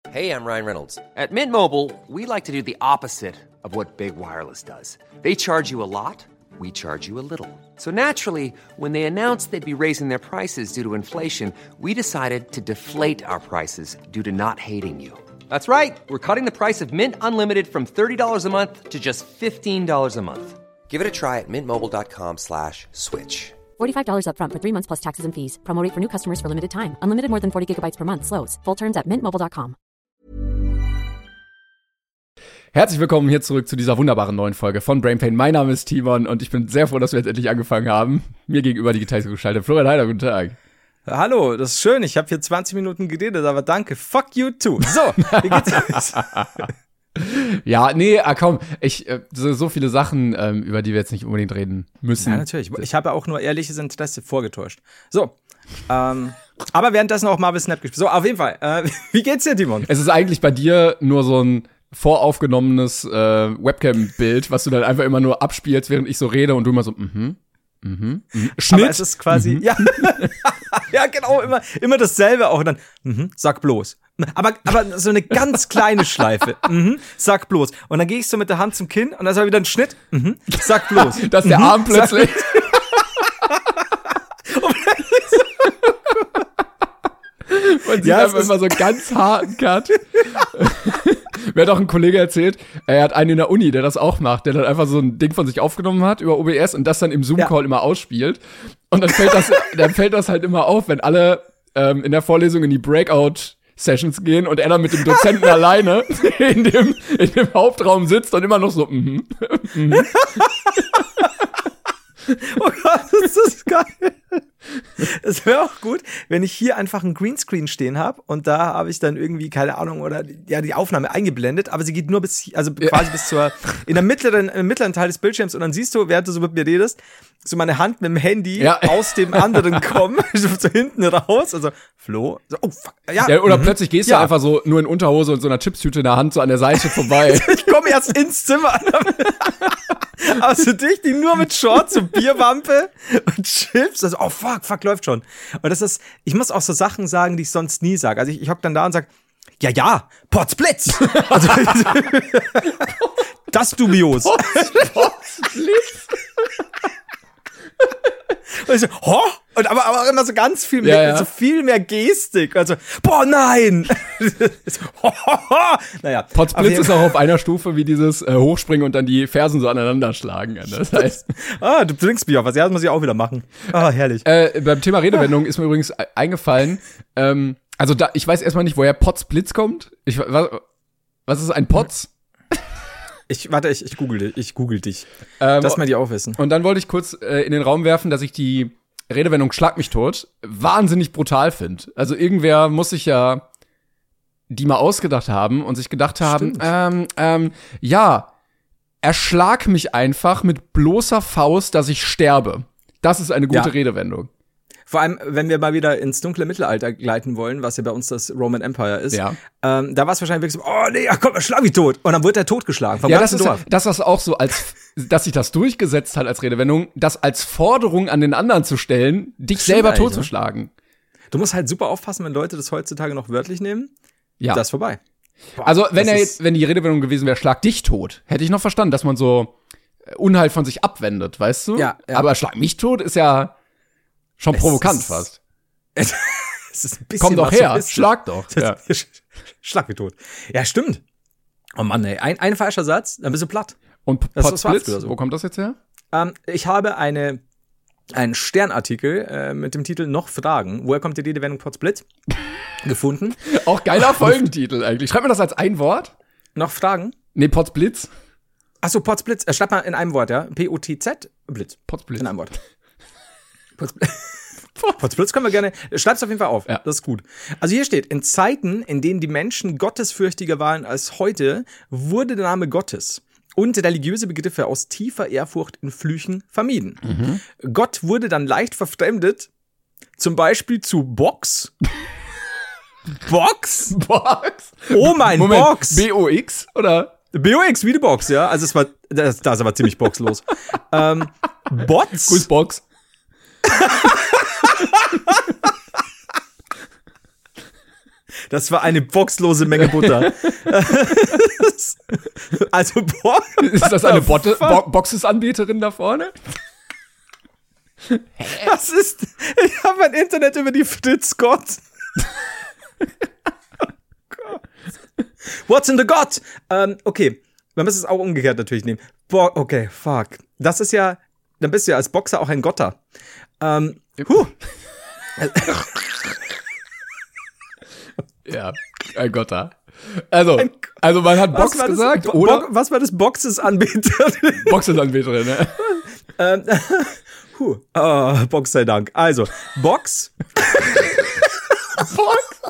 Hey, I'm Ryan Reynolds. At Mint Mobile, we like to do the opposite of what Big Wireless does. They charge you a lot, we charge you a little. So naturally, when they announced they'd be raising their prices due to inflation, we decided to deflate our prices due to not hating you. That's right. We're cutting the price of Mint Unlimited from $30 a month to just $15 a month. Give it a try at mintmobile.com/switch. $45 up front for 3 months plus taxes and fees. Promo rate for new customers for limited time. Unlimited more than 40 gigabytes per month. Slows full terms at mintmobile.com. Herzlich willkommen hier zurück zu dieser wunderbaren neuen Folge von Brain Pain. Mein Name ist Timon und ich bin sehr froh, dass wir jetzt endlich angefangen haben. Mir gegenüber digital zugeschaltet. Florian Heider, guten Tag. Hallo, das ist schön. Ich habe hier 20 Minuten geredet, aber danke. Fuck you too. So, wie geht's jetzt? Ja, nee, komm, so viele Sachen, über die wir jetzt nicht unbedingt reden müssen. Ja, natürlich. Ich habe auch nur ehrliches Interesse vorgetäuscht. So, aber währenddessen auch Marvel Snap gespielt. So, auf jeden Fall. Wie geht's dir, Timon? Es ist eigentlich bei dir nur so ein voraufgenommenes Webcam-Bild, was du dann einfach immer nur abspielst, während ich so rede und du immer so, Schnitt. Aber es ist quasi, ja, ja, genau, immer dasselbe auch und dann, sag bloß. Aber so eine ganz kleine Schleife, sag bloß. Und dann gehe ich so mit der Hand zum Kinn und dann ist aber wieder ein Schnitt, sag bloß. Dass der Arm plötzlich. Man sieht einfach immer so einen ganz harten Cut. Mir hat auch ein Kollege erzählt, er hat einen in der Uni, der das auch macht, der dann einfach so ein Ding von sich aufgenommen hat über OBS und das dann im Zoom-Call immer ausspielt. Und dann fällt das halt immer auf, wenn alle in der Vorlesung in die Breakout-Sessions gehen und er dann mit dem Dozenten alleine in dem Hauptraum sitzt und immer noch so, Oh Gott, das ist geil. Es wäre auch gut, wenn ich hier einfach einen Greenscreen stehen habe und da habe ich dann irgendwie, keine Ahnung, oder ja, die Aufnahme eingeblendet, aber sie geht nur quasi bis zur, im mittleren Teil des Bildschirms und dann siehst du, während du so mit mir redest, so meine Hand mit dem Handy aus dem anderen kommen, so hinten raus, also Flo, so, oh fuck, ja. Oder plötzlich gehst du einfach so nur in Unterhose und so einer Chipstüte in der Hand so an der Seite vorbei. Ich komme erst ins Zimmer. Also dich, die nur mit Shorts und Bierwampe und Chips, also oh fuck, läuft schon. Und das ist, ich muss auch so Sachen sagen, die ich sonst nie sage. Also ich hock dann da und sag, ja, Potzblitz. Also, das dubios. Potzblitz. Und ich so, und aber auch immer so ganz viel mehr, so viel mehr Gestik. Also, boah, nein! Naja. Potzblitz ist auch auf einer Stufe wie dieses Hochspringen und dann die Fersen so aneinander schlagen. Das heißt. Du trinkst Bier auf was. Ja, das muss ich auch wieder machen. Herrlich. Beim Thema Redewendung ist mir übrigens eingefallen, ich weiß erstmal nicht, woher Potzblitz kommt. Was ist ein Potz? Ich google dich. Lass mal die auch wissen. Und dann wollte ich kurz in den Raum werfen, dass ich die Redewendung Schlag mich tot wahnsinnig brutal finde. Also irgendwer muss sich ja die mal ausgedacht haben und sich gedacht haben, erschlag mich einfach mit bloßer Faust, dass ich sterbe. Das ist eine gute Redewendung. Vor allem, wenn wir mal wieder ins dunkle Mittelalter gleiten wollen, was ja bei uns das Roman Empire ist, da war es wahrscheinlich wirklich so, oh nee, komm, schlag mich tot. Und dann wird er totgeschlagen vom ganzen Dorf. Das ist auch so, dass sich das durchgesetzt hat als Redewendung, das als Forderung an den anderen zu stellen, dich selber totzuschlagen. Ne? Du musst halt super aufpassen, wenn Leute das heutzutage noch wörtlich nehmen. Ja. Das ist vorbei. Boah, also wenn die Redewendung gewesen wäre, schlag dich tot, hätte ich noch verstanden, dass man so Unheil von sich abwendet, weißt du? Ja. Aber schlag mich tot ist ja schon provokant fast. Es ist ein bisschen. Komm doch her, schlag doch. Ja. Schlag mich tot. Ja, stimmt. Oh Mann, ey. Ein falscher Satz, dann bist du platt. Und Potzblitz, wo kommt das jetzt her? Ich habe einen Sternartikel mit dem Titel Noch Fragen. Woher kommt die Redewendung Potzblitz? Gefunden. Auch geiler Folgentitel eigentlich. Schreibt man das als ein Wort? Noch Fragen? Nee, Potzblitz. Achso, Potzblitz. Schreibt mal in einem Wort, ja? P-O-T-Z, Blitz. Potzblitz. In einem Wort. Potzblitz können wir gerne. Schreib's auf jeden Fall auf. Ja. Das ist gut. Also hier steht, in Zeiten, in denen die Menschen gottesfürchtiger waren als heute, wurde der Name Gottes und religiöse Begriffe aus tiefer Ehrfurcht in Flüchen vermieden. Mhm. Gott wurde dann leicht verfremdet, zum Beispiel zu Box. Box? Box? Oh mein Moment, Box. B-O-X oder? B-O-X, wie die Box, ja. Also es war, da ist aber ziemlich boxlos. Bots? Grüß Box. Das war eine boxlose Menge Butter. Also, ist das eine Boxes-Anbieterin da vorne? Was ist? Ich habe mein Internet über die Fritz Gott. Oh Gott. What's in the God? Okay, man muss es auch umgekehrt natürlich nehmen. Okay, fuck. Das ist ja, dann bist du ja als Boxer auch ein Gotter. Ja, ein Gotter. Also man hat Box gesagt, oder? Was war das? Boxes-Anbieterin? Boxes-Anbieterin, ne? Box sei Dank. Also, Box. Box.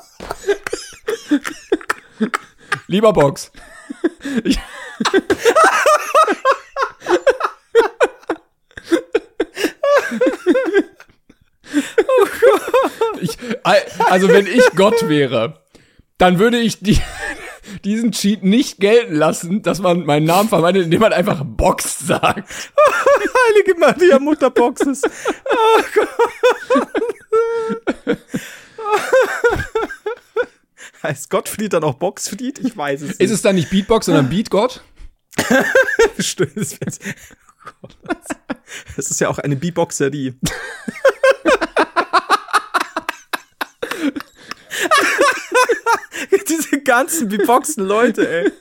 Lieber Box. Also wenn ich Gott wäre, dann würde ich diesen Cheat nicht gelten lassen, dass man meinen Namen verwandelt, indem man einfach Box sagt. Heilige Maria, Mutter Boxes. Oh Gott. Heißt Gottfried dann auch Boxfried? Ich weiß es nicht. Ist es dann nicht Beatbox, sondern Beatgott? Bestimmt. Das ist ja auch eine Beatboxerie. Diese ganzen Beatboxen Leute, ey.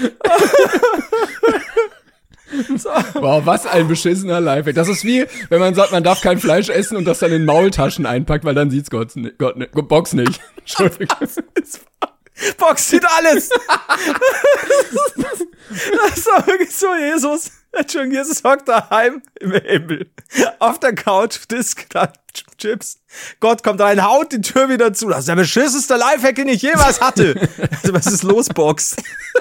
So. Wow, was ein beschissener Lifehack. Das ist wie, wenn man sagt, man darf kein Fleisch essen und das dann in Maultaschen einpackt, weil dann sieht's Box nicht. Entschuldigung. Box sieht alles. Das ist doch wirklich so, Jesus. Entschuldigung, Jesus hockt daheim im Himmel. Auf der Couch, Disc, Chips. Gott kommt rein, haut die Tür wieder zu. Das ist der beschissenste Lifehack, den ich jemals hatte. Also, was ist los, Box?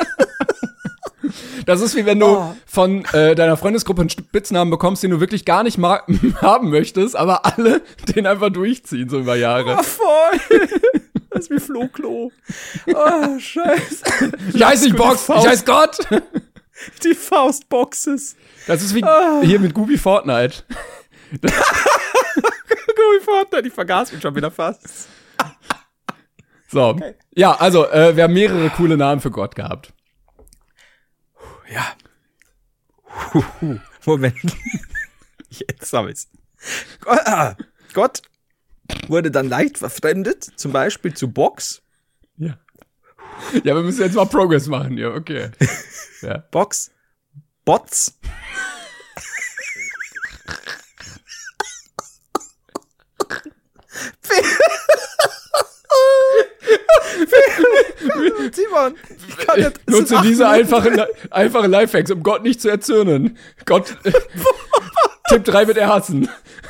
Das ist wie wenn du von deiner Freundesgruppe einen Spitznamen bekommst, den du wirklich gar nicht haben möchtest, aber alle den einfach durchziehen, so über Jahre. Oh, voll. Das ist wie Flo-Klo. Oh, scheiße. Ich heiße nicht Box, ich heiße Gott. Die Faustboxes. Das ist wie hier mit Gubi Fortnite. Gubi Fortnite, ich vergaß mich schon wieder fast. So, okay. Ja, also wir haben mehrere coole Namen für Gott gehabt. Ja. Moment. Jetzt habe ich's. Gott wurde dann leicht verfremdet, zum Beispiel zu Box. Ja. Ja, wir müssen jetzt mal Progress machen, ja, okay. Ja. Box. Bots. Simon, ich kann nicht. Nutze diese einfache Lifehacks, um Gott nicht zu erzürnen. Gott, Tipp 3 wird er hassen.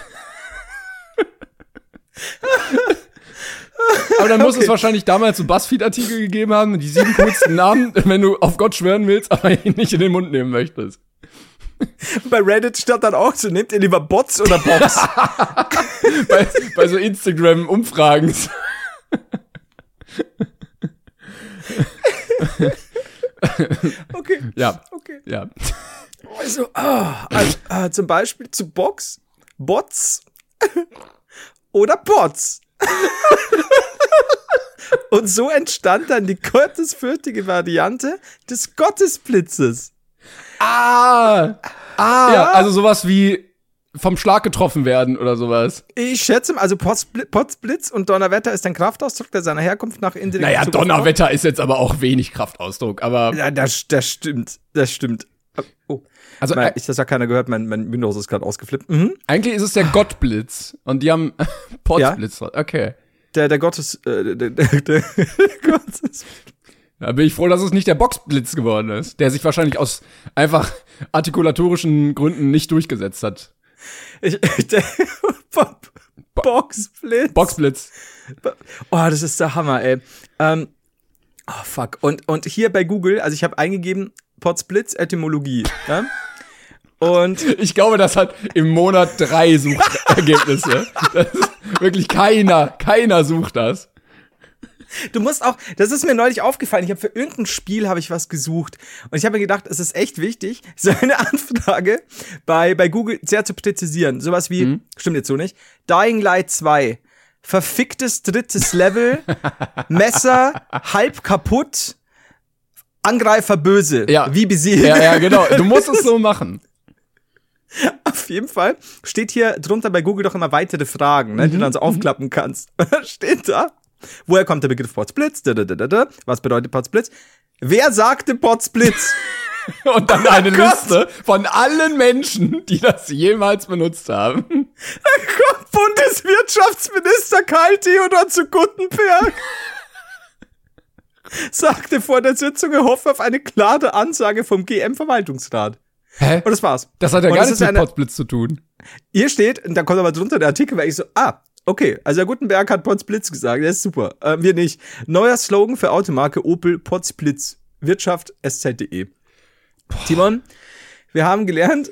Aber dann muss es wahrscheinlich damals so BuzzFeed-Artikel gegeben haben, die 7 coolsten Namen, wenn du auf Gott schwören willst, aber ihn nicht in den Mund nehmen möchtest. Bei Reddit stand dann auch so, nehmt ihr lieber Bots oder Box? bei so Instagram-Umfragen. Okay. Ja. Okay. Ja. Also, zum Beispiel zu Box, Bots oder Bots. Und so entstand dann die gottesfürchtige Variante des Gottesblitzes. Ja, also sowas wie vom Schlag getroffen werden oder sowas. Ich schätze mal, also Potzblitz und Donnerwetter ist ein Kraftausdruck, der seiner Herkunft nach indirekt. Naja, Donnerwetter ist jetzt aber auch wenig Kraftausdruck, aber. Ja, das stimmt. Oh. Also, das hat keiner gehört, mein Windows ist gerade ausgeflippt. Mhm. Eigentlich ist es der Gottblitz und die haben Potzblitz. Ja? Okay. Der Gottes, der Gottes. Da bin ich froh, dass es nicht der Boxblitz geworden ist, der sich wahrscheinlich aus einfach artikulatorischen Gründen nicht durchgesetzt hat. Boxblitz. Oh, das ist der Hammer, ey. Oh, fuck. Und hier bei Google, also ich habe eingegeben, Potzblitz, Etymologie. Ja? Und ich glaube, das hat im Monat 3 Suchergebnisse. Das ist wirklich keiner sucht das. Du musst auch, das ist mir neulich aufgefallen, ich habe für irgendein Spiel habe ich was gesucht und ich habe mir gedacht, es ist echt wichtig, so eine Anfrage bei Google sehr zu präzisieren. Sowas wie, stimmt jetzt so nicht, Dying Light 2, verficktes 3. Level, Messer, halb kaputt, Angreifer böse. Ja. Wie besiegt. Ja, genau. Du musst es so machen. Auf jeden Fall steht hier drunter bei Google doch immer weitere Fragen, ne, die du dann so aufklappen kannst. Steht da, woher kommt der Begriff Potzblitz? Was bedeutet Potzblitz? Wer sagte Potzblitz? Und dann eine Liste von allen Menschen, die das jemals benutzt haben. Bundeswirtschaftsminister Karl Theodor zu Guttenberg sagte vor der Sitzung, er hoffe auf eine klare Ansage vom GM-Verwaltungsrat. Hä? Und das war's. Das hat ja Und gar das nichts ist mit Potzblitz zu tun. Hier steht, und da kommt aber drunter der Artikel, weil ich so, okay, also der Gutenberg hat Potzblitz gesagt, der ist super, wir nicht. Neuer Slogan für Automarke Opel Potzblitz, Wirtschaft sz.de. Timon, wir haben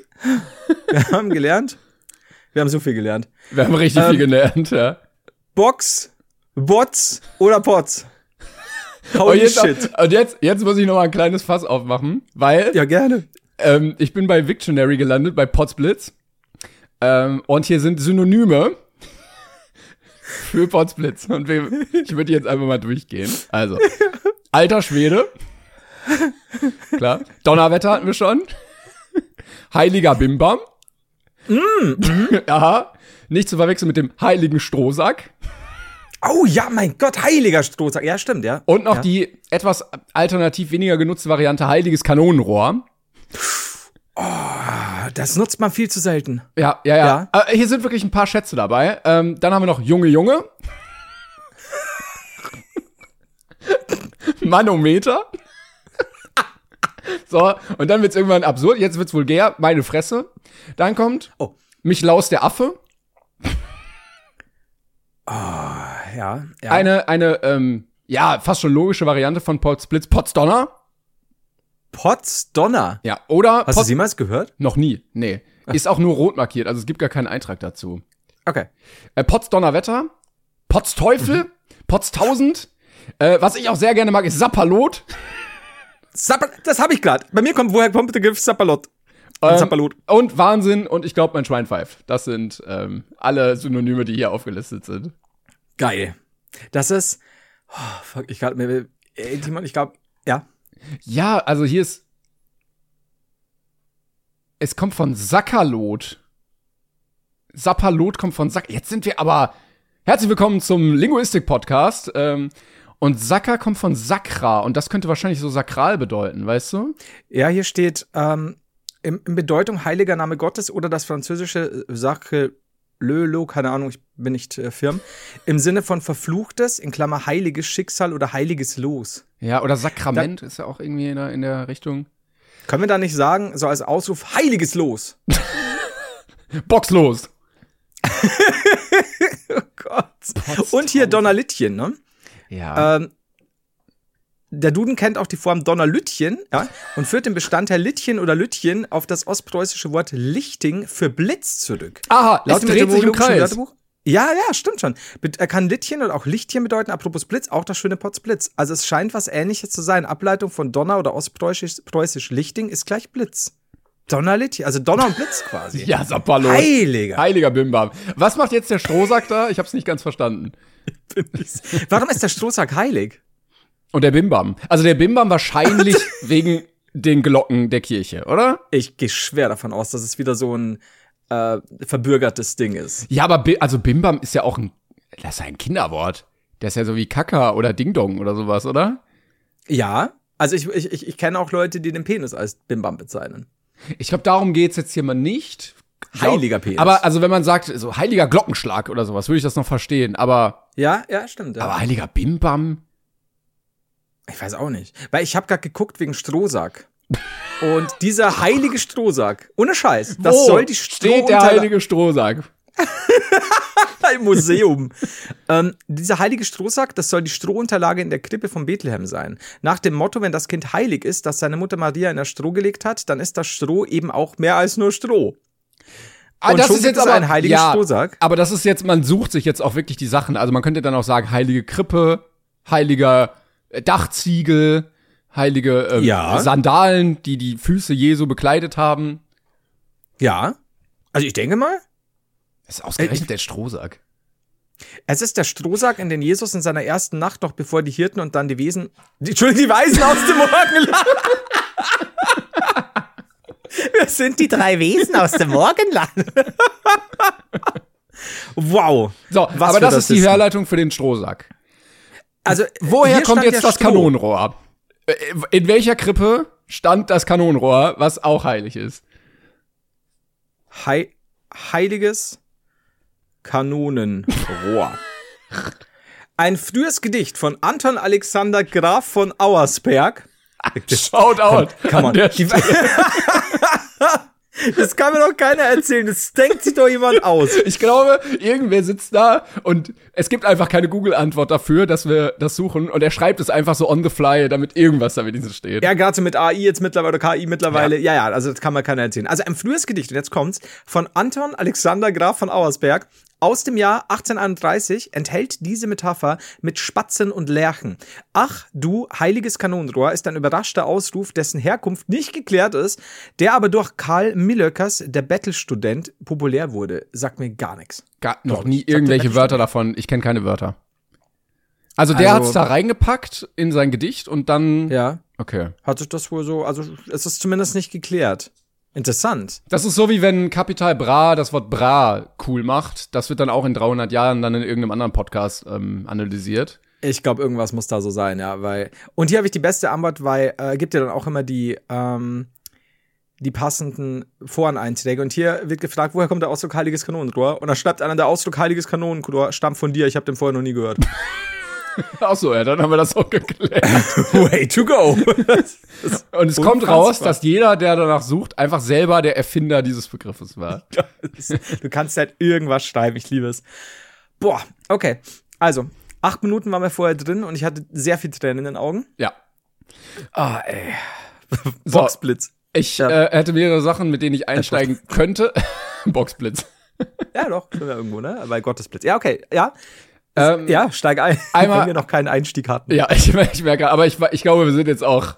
so viel gelernt. Wir haben richtig viel gelernt, ja. Box, Bots oder Pots. Holy shit. Und jetzt muss ich noch mal ein kleines Fass aufmachen, weil Ja, gerne. ich bin bei Wiktionary gelandet, bei Potzblitz. Und hier sind Synonyme für Potzblitz. Und ich würde die jetzt einfach mal durchgehen. Also, alter Schwede. Klar. Donnerwetter hatten wir schon. Heiliger Bimbam. Aha. Nicht zu verwechseln mit dem heiligen Strohsack. Oh ja, mein Gott, heiliger Strohsack. Ja, stimmt, ja. Und noch ja. die etwas alternativ weniger genutzte Variante heiliges Kanonenrohr. Das nutzt man viel zu selten. Ja. Hier sind wirklich ein paar Schätze dabei. Dann haben wir noch Junge. Manometer. So, und dann wird's irgendwann absurd. Jetzt wird's vulgär. Meine Fresse. Dann kommt mich laus der Affe. Ja. Eine fast schon logische Variante von Potzblitz. Potzdonner. Potzdonner. Ja, oder Hast du sie jemals gehört? Noch nie. Nee. Ist auch nur rot markiert, also es gibt gar keinen Eintrag dazu. Okay. Potzdonnerwetter, Potzteufel, Potztausend. Was ich auch sehr gerne mag, ist Sapperlot. Das habe ich gerade. Woher kommt der Begriff Sapperlot? Sapperlot. Und Wahnsinn und ich glaube, mein Schwein pfeift. Das sind alle Synonyme, die hier aufgelistet sind. Geil. Das ist, ich glaube, ja. Ja, also hier ist, es kommt von Sackerlot. Sapperlot kommt von Jetzt sind wir aber, herzlich willkommen zum Linguistik-Podcast. Und Sacker kommt von Sakra und das könnte wahrscheinlich so sakral bedeuten, weißt du? Ja, hier steht, in Bedeutung heiliger Name Gottes oder das französische Sacre Lelo, keine Ahnung, ich bin nicht firm, im Sinne von verfluchtes, in Klammer heiliges Schicksal oder heiliges Los. Ja, oder Sakrament ist ja auch irgendwie in der Richtung. Können wir da nicht sagen, so als Ausruf, heiliges Los? Boxlos. Oh Gott. Und hier Donnerlittchen, ne? Ja. Der Duden kennt auch die Form Donnerlütchen, ja, und führt den Bestandteil Littchen oder Lütchen auf das ostpreußische Wort Lichting für Blitz zurück. Aha, Laut es dreht sich im Kreis. Wörterbuch. Ja, stimmt schon. Er kann Littchen oder auch Lichtchen bedeuten, apropos Blitz, auch das schöne Potzblitz. Also es scheint was Ähnliches zu sein. Ableitung von Donner oder ostpreußisch Lichting ist gleich Blitz. Donnerlittchen, also Donner und Blitz quasi. Ja, Sapperlot. Heiliger Bimbam. Was macht jetzt der Strohsack da? Ich hab's nicht ganz verstanden. Warum ist der Strohsack heilig? Und der Bimbam. Also der Bimbam wahrscheinlich wegen den Glocken der Kirche, oder? Ich gehe schwer davon aus, dass es wieder so ein verbürgertes Ding ist. Ja, aber also Bimbam ist ja auch das ist ein Kinderwort. Der ist ja so wie Kaka oder Ding Dong oder sowas, oder? Ja, also ich kenne auch Leute, die den Penis als Bimbam bezeichnen. Ich glaube, darum geht's jetzt hier mal nicht. Heiliger Penis. Aber also wenn man sagt, so heiliger Glockenschlag oder sowas, würde ich das noch verstehen. Aber ja, stimmt. Ja. Aber heiliger Bimbam? Ich weiß auch nicht. Weil ich habe gerade geguckt wegen Strohsack. Und dieser heilige Strohsack, ohne Scheiß, das soll die steht der heilige Strohsack. Im Museum. Dieser heilige Strohsack, das soll die Strohunterlage in der Krippe von Bethlehem sein. Nach dem Motto, wenn das Kind heilig ist, das seine Mutter Maria in das Stroh gelegt hat, dann ist das Stroh eben auch mehr als nur Stroh. Und das schon ist jetzt aber aber ein heiliger Strohsack. Aber das ist jetzt, man sucht sich jetzt auch wirklich die Sachen. Also man könnte dann auch sagen, heilige Krippe, heiliger Dachziegel, heilige Sandalen, die die Füße Jesu bekleidet haben. Ja. Also ich denke mal. Das ist ausgerechnet der Strohsack. Es ist der Strohsack, in den Jesus in seiner ersten Nacht, noch bevor die Hirten und dann die Weisen aus dem Morgenland. Wir sind die 3 Wesen aus dem Morgenland. Wow. So, aber das ist die Herleitung für den Strohsack. Also, woher kommt jetzt das Kanonenrohr? In welcher Krippe stand das Kanonenrohr, was auch heilig ist? Heiliges Kanonenrohr. Ein frühes Gedicht von Anton Alexander Graf von Auersperg. Shoutout. Come on. Das kann mir doch keiner erzählen. Das denkt sich doch jemand aus. Ich glaube, irgendwer sitzt da und es gibt einfach keine Google-Antwort dafür, dass wir das suchen. Und er schreibt es einfach so on the fly, damit irgendwas da wenigstens steht. Ja, gerade so mit AI jetzt mittlerweile oder KI mittlerweile. Ja, also das kann mir keiner erzählen. Also ein frühes Gedicht, und jetzt kommt's, von Anton Alexander Graf von Auersperg aus dem Jahr 1831 enthält diese Metapher mit Spatzen und Lerchen. Ach, du heiliges Kanonenrohr ist ein überraschter Ausruf, dessen Herkunft nicht geklärt ist, der aber durch Karl Millöckers, der Bettelstudent, populär wurde. Sagt mir gar nichts. Noch nie irgendwelche Wörter davon. Ich kenne keine Wörter. Also der hat's da reingepackt in sein Gedicht und dann. Ja. Okay. Hat sich das wohl so, also es ist zumindest nicht geklärt. Interessant. Das ist so, wie wenn Capital Bra das Wort Bra cool macht. Das wird dann auch in 300 Jahren dann in irgendeinem anderen Podcast analysiert. Ich glaube, irgendwas muss da so sein, ja, weil. Und hier habe ich die beste Antwort, weil gibt ja dann auch immer die passenden Foreneinträge. Und hier wird gefragt, woher kommt der Ausdruck heiliges Kanonenrohr? Und da schreibt einer, der Ausdruck heiliges Kanonenrohr stammt von dir. Ich habe den vorher noch nie gehört. Ach so, ja, dann haben wir das auch geklärt. Way to go. Und es kommt raus, dass jeder, der danach sucht, einfach selber der Erfinder dieses Begriffes war. Du kannst halt irgendwas schreiben, ich liebe es. Boah, okay. Also, 8 Minuten waren wir vorher drin und ich hatte sehr viel Tränen in den Augen. Ja. Ah, ey. So, Boxblitz. Ich hätte mehrere Sachen, mit denen ich einsteigen könnte. Boxblitz. Ja, doch, schon ja irgendwo, ne? Bei Gottesblitz. Ja, okay, ja. Ja, steig ein, einmal, wenn wir noch keinen Einstieg hatten. Ja, ich merke, aber ich glaube, wir sind jetzt auch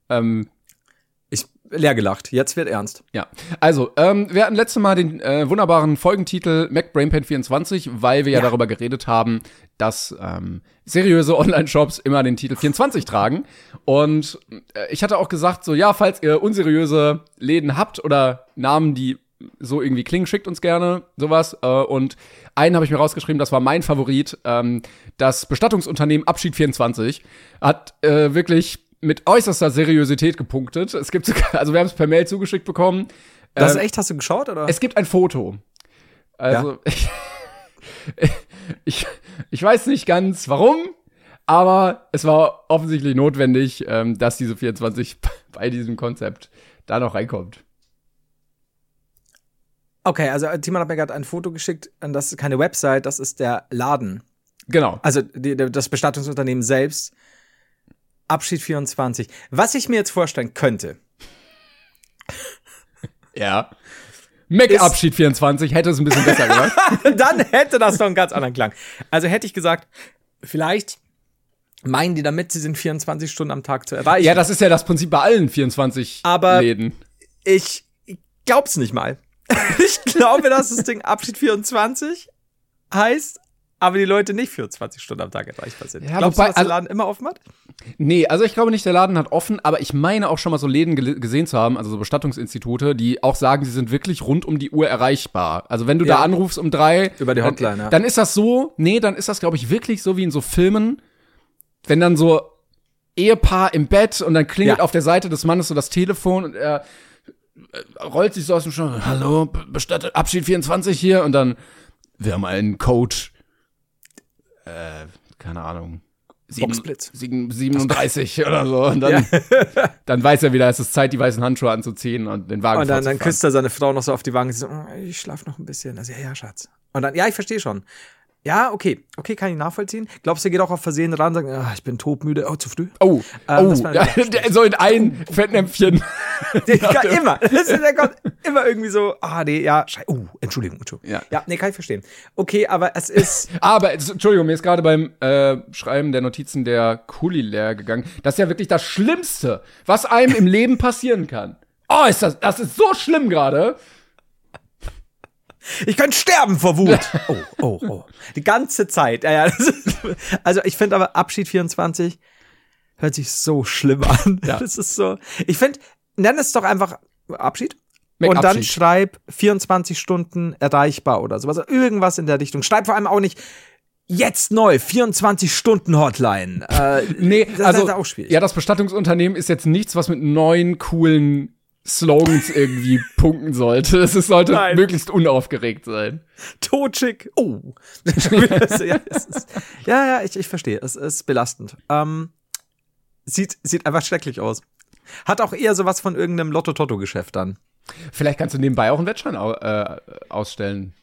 leer gelacht, jetzt wird ernst. Ja, also, wir hatten letztes Mal den wunderbaren Folgentitel MacBrainPad 24, weil wir ja darüber geredet haben, dass seriöse Online-Shops immer den Titel 24 tragen. Und ich hatte auch gesagt, so, ja, falls ihr unseriöse Läden habt oder Namen, die so irgendwie klingen, schickt uns gerne sowas. Und einen habe ich mir rausgeschrieben, das war mein Favorit. Das Bestattungsunternehmen Abschied 24 hat wirklich mit äußerster Seriosität gepunktet. Es gibt sogar, also wir haben es per Mail zugeschickt bekommen. Das ist echt, hast du geschaut, oder? Es gibt ein Foto. Also, ja. ich weiß nicht ganz warum, aber es war offensichtlich notwendig, dass diese 24 bei diesem Konzept da noch reinkommt. Okay, also Timon hat mir gerade ein Foto geschickt, und das ist keine Website, das ist der Laden. Genau. Also das Bestattungsunternehmen selbst. Abschied 24. Was ich mir jetzt vorstellen könnte. Ja. Mac-Abschied 24 hätte es ein bisschen besser gemacht. Dann hätte das doch einen ganz anderen Klang. Also hätte ich gesagt, vielleicht meinen die damit, sie sind 24 Stunden am Tag zu erreichen. Ja, das ist ja das Prinzip bei allen 24 Läden. Ich glaub's nicht mal. Ich glaube, dass das Ding Abschied 24 heißt, aber die Leute nicht 24 Stunden am Tag erreichbar sind. Ja, glaubst du, dass der Laden immer offen hat? Nee, also ich glaube nicht, der Laden hat offen, aber ich meine auch schon mal so Läden gesehen zu haben, also so Bestattungsinstitute, die auch sagen, sie sind wirklich rund um die Uhr erreichbar. Also wenn du da anrufst um 3 über die Hotline, dann ist das so, dann ist das, glaube ich, wirklich so wie in so Filmen, wenn dann so Ehepaar im Bett und dann klingelt auf der Seite des Mannes so das Telefon und er rollt sich so aus dem Schnurr, hallo, bestattet Abschied 24 hier und dann, wir haben einen Code, keine Ahnung, 37 oder so. Und dann, dann weiß er wieder, es ist Zeit, die weißen Handschuhe anzuziehen und den Wagen vorzufahren. Und dann küsst er seine Frau noch so auf die Wange und so, ich schlaf noch ein bisschen. Also, ja, Schatz. Und dann, ich verstehe schon. Ja, okay, kann ich nachvollziehen. Glaubst du, er geht auch auf Versehen ran und sagt, ich bin todmüde, zu früh? So in ein Fettnäpfchen. Immer. Der kommt immer irgendwie so, Entschuldigung. Ja, kann ich verstehen. Okay, aber es ist. Aber, Entschuldigung, mir ist gerade beim Schreiben der Notizen der Kuli leer gegangen. Das ist ja wirklich das Schlimmste, was einem im Leben passieren kann. Oh, das ist so schlimm gerade. Ich könnte sterben vor Wut. Oh. Die ganze Zeit. Ja, also ich finde aber Abschied 24 hört sich so schlimm an. Ja. Das ist so. Ich finde, nenn es doch einfach Abschied. Und dann schreib 24 Stunden erreichbar oder sowas. Also irgendwas in der Richtung. Schreib vor allem auch nicht jetzt neu, 24-Stunden-Hotline. Nee, das ist auch schwierig. Ja, das Bestattungsunternehmen ist jetzt nichts, was mit neuen, coolen Slogans irgendwie punkten sollte. Es sollte möglichst unaufgeregt sein. Totschick. Oh. Ich verstehe. Es ist belastend. Sieht einfach schrecklich aus. Hat auch eher sowas von irgendeinem Lotto-Totto-Geschäft dann. Vielleicht kannst du nebenbei auch einen Wettschein ausfüllen,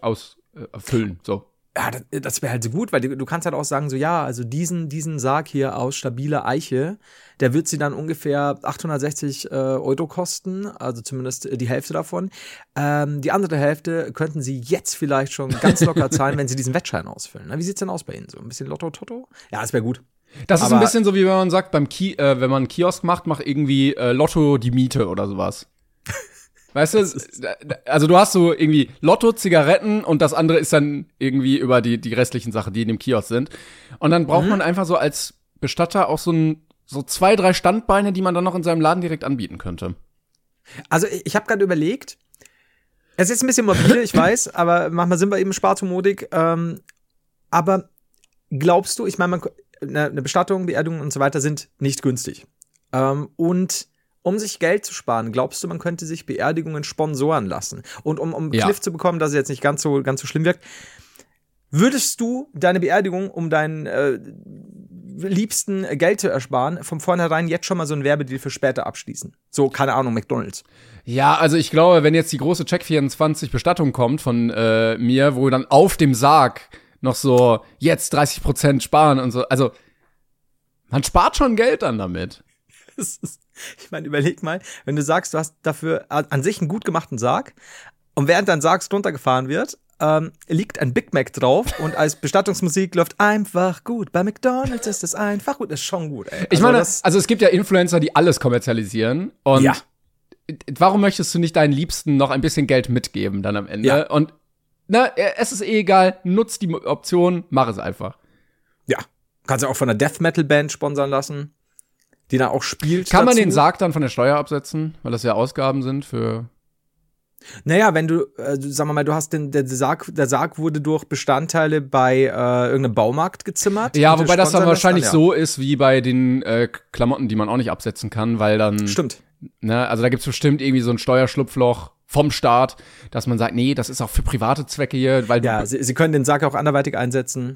so. Ja, das wäre halt so gut, weil du kannst halt auch sagen, so ja, also diesen Sarg hier aus stabiler Eiche, der wird sie dann ungefähr 860 Euro kosten, also zumindest die Hälfte davon. Die andere Hälfte könnten sie jetzt vielleicht schon ganz locker zahlen, wenn sie diesen Wettschein ausfüllen. Na, wie sieht's denn aus bei Ihnen? So ein bisschen Lotto-Totto? Ja, das wäre gut. Das ist ein bisschen so, wie wenn man sagt, wenn man einen Kiosk macht, mach irgendwie Lotto die Miete oder sowas. Weißt du, also du hast so irgendwie Lotto, Zigaretten und das andere ist dann irgendwie über die restlichen Sachen, die in dem Kiosk sind. Und dann braucht man einfach so als Bestatter auch so 2-3 Standbeine, die man dann noch in seinem Laden direkt anbieten könnte. Also ich habe gerade überlegt, es ist ein bisschen morbide, ich weiß, aber manchmal sind wir eben spartomodig. Aber glaubst du, ich meine, eine Bestattung, Beerdigung und so weiter sind nicht günstig. Und um sich Geld zu sparen, glaubst du, man könnte sich Beerdigungen sponsoren lassen? Und um Kniff zu bekommen, dass es jetzt nicht ganz so schlimm wirkt, würdest du deine Beerdigung, um deinen Liebsten Geld zu ersparen, von vornherein jetzt schon mal so einen Werbedeal für später abschließen? So, keine Ahnung, McDonald's. Ja, also ich glaube, wenn jetzt die große Check24 Bestattung kommt von mir, wo dann auf dem Sarg noch so jetzt 30% sparen und so, also man spart schon Geld dann damit. Ich meine, überleg mal, wenn du sagst, du hast dafür an sich einen gut gemachten Sarg und während dein Sarg drunter gefahren wird, liegt ein Big Mac drauf und als Bestattungsmusik läuft einfach gut. Bei McDonald's ist es einfach gut. Das ist schon gut, ey. Ich meine, also es gibt ja Influencer, die alles kommerzialisieren und warum möchtest du nicht deinen Liebsten noch ein bisschen Geld mitgeben dann am Ende? Ja. Und es ist egal, nutz die Option, mach es einfach. Ja, kannst du auch von einer Death Metal Band sponsern lassen, die dann auch spielt. Kann man den Sarg dann von der Steuer absetzen, weil das ja Ausgaben sind für. Naja, wenn du, sagen wir mal, du hast der Sarg wurde durch Bestandteile bei irgendeinem Baumarkt gezimmert. Ja, wobei das dann wahrscheinlich so ist wie bei den Klamotten, die man auch nicht absetzen kann, weil dann. Stimmt. Ne, also da gibt's bestimmt irgendwie so ein Steuerschlupfloch vom Staat, dass man sagt, nee, das ist auch für private Zwecke hier, weil ja, sie können den Sarg auch anderweitig einsetzen.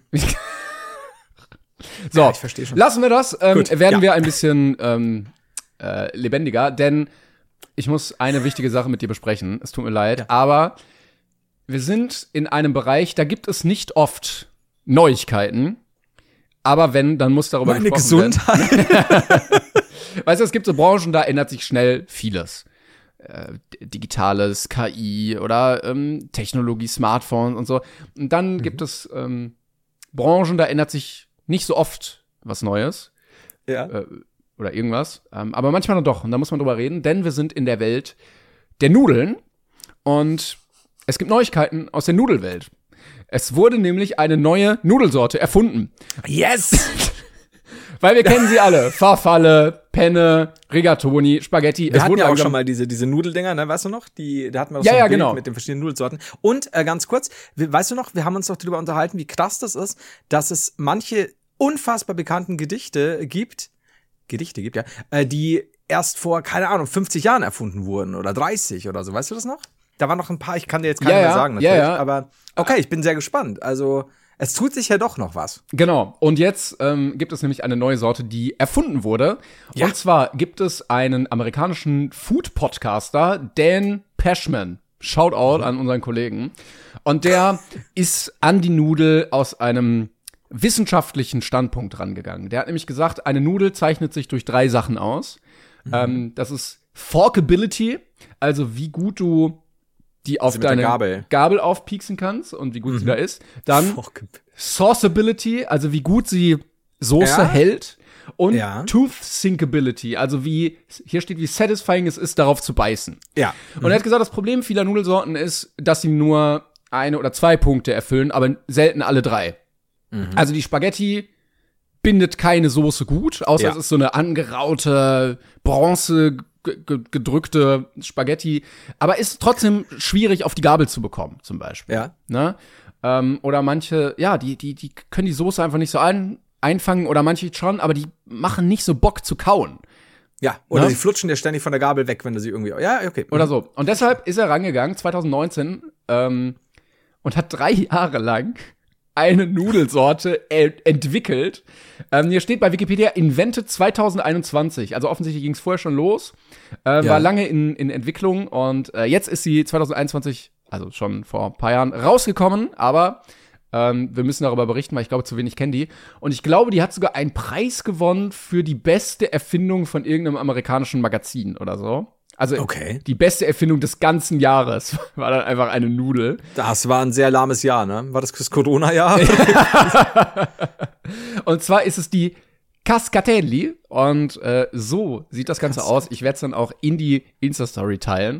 So, ja, ich verstehe schon. Lassen wir das. Werden wir ein bisschen lebendiger, denn ich muss eine wichtige Sache mit dir besprechen. Es tut mir leid, aber wir sind in einem Bereich, da gibt es nicht oft Neuigkeiten, aber wenn, dann muss darüber gesprochen werden. Weißt du, es gibt so Branchen, da ändert sich schnell vieles. Digitales, KI oder Technologie, Smartphones und so. Und dann gibt es Branchen, da ändert sich nicht so oft was Neues. Ja. Oder irgendwas. Aber manchmal dann doch. Und da muss man drüber reden, denn wir sind in der Welt der Nudeln. Und es gibt Neuigkeiten aus der Nudelwelt. Es wurde nämlich eine neue Nudelsorte erfunden. Yes! Weil wir kennen sie alle. Farfalle, Penne, Rigatoni, Spaghetti. Wir hatten ja auch schon mal diese Nudeldinger, ne, weißt du noch? Da hatten wir doch so ein Bild genau. mit den verschiedenen Nudelsorten. Und ganz kurz, weißt du noch, wir haben uns doch darüber unterhalten, wie krass das ist, dass es manche unfassbar bekannten Gedichte gibt, die erst vor, keine Ahnung, 50 Jahren erfunden wurden oder 30 oder so. Weißt du das noch? Da waren noch ein paar, ich kann dir jetzt keine mehr sagen natürlich, aber okay, ich bin sehr gespannt. Also es tut sich ja doch noch was. Genau. Und jetzt gibt es nämlich eine neue Sorte, die erfunden wurde. Ja. Und zwar gibt es einen amerikanischen Food-Podcaster, Dan Pashman. Shoutout an unseren Kollegen. Und der ist an die Nudel aus einem wissenschaftlichen Standpunkt rangegangen. Der hat nämlich gesagt, eine Nudel zeichnet sich durch 3 Sachen aus. Das ist Forkability, also wie gut du die auf deine Gabel aufpieksen kannst und wie gut sie da ist. Dann Sauceability, also wie gut sie Soße hält. Und Tooth Sinkability, also hier steht, wie satisfying es ist, darauf zu beißen. Ja. Und er hat gesagt, das Problem vieler Nudelsorten ist, dass sie nur 1 oder 2 Punkte erfüllen, aber selten alle 3. Also die Spaghetti bindet keine Soße gut, außer es ist so eine angeraute, bronze gedrückte Spaghetti, aber ist trotzdem schwierig auf die Gabel zu bekommen, zum Beispiel. Ja. Ne? Oder manche, die können die Soße einfach nicht so einfangen oder manche schon, aber die machen nicht so Bock zu kauen. Ja, oder sie flutschen dir ständig von der Gabel weg, wenn du sie irgendwie, ja, okay. Oder so. Und deshalb ist er rangegangen, 2019, und hat 3 Jahre lang eine Nudelsorte entwickelt. Hier steht bei Wikipedia invented 2021. Also offensichtlich ging es vorher schon los. War lange in Entwicklung und jetzt ist sie 2021, also schon vor ein paar Jahren, rausgekommen. Aber wir müssen darüber berichten, weil ich glaube, zu wenig kennen die. Und ich glaube, die hat sogar einen Preis gewonnen für die beste Erfindung von irgendeinem amerikanischen Magazin oder so. Also die beste Erfindung des ganzen Jahres war dann einfach eine Nudel. Das war ein sehr lahmes Jahr, ne? War das Corona-Jahr? Und zwar ist es die Cascatelli. Und so sieht das Ganze aus. Ich werde es dann auch in die Insta-Story teilen.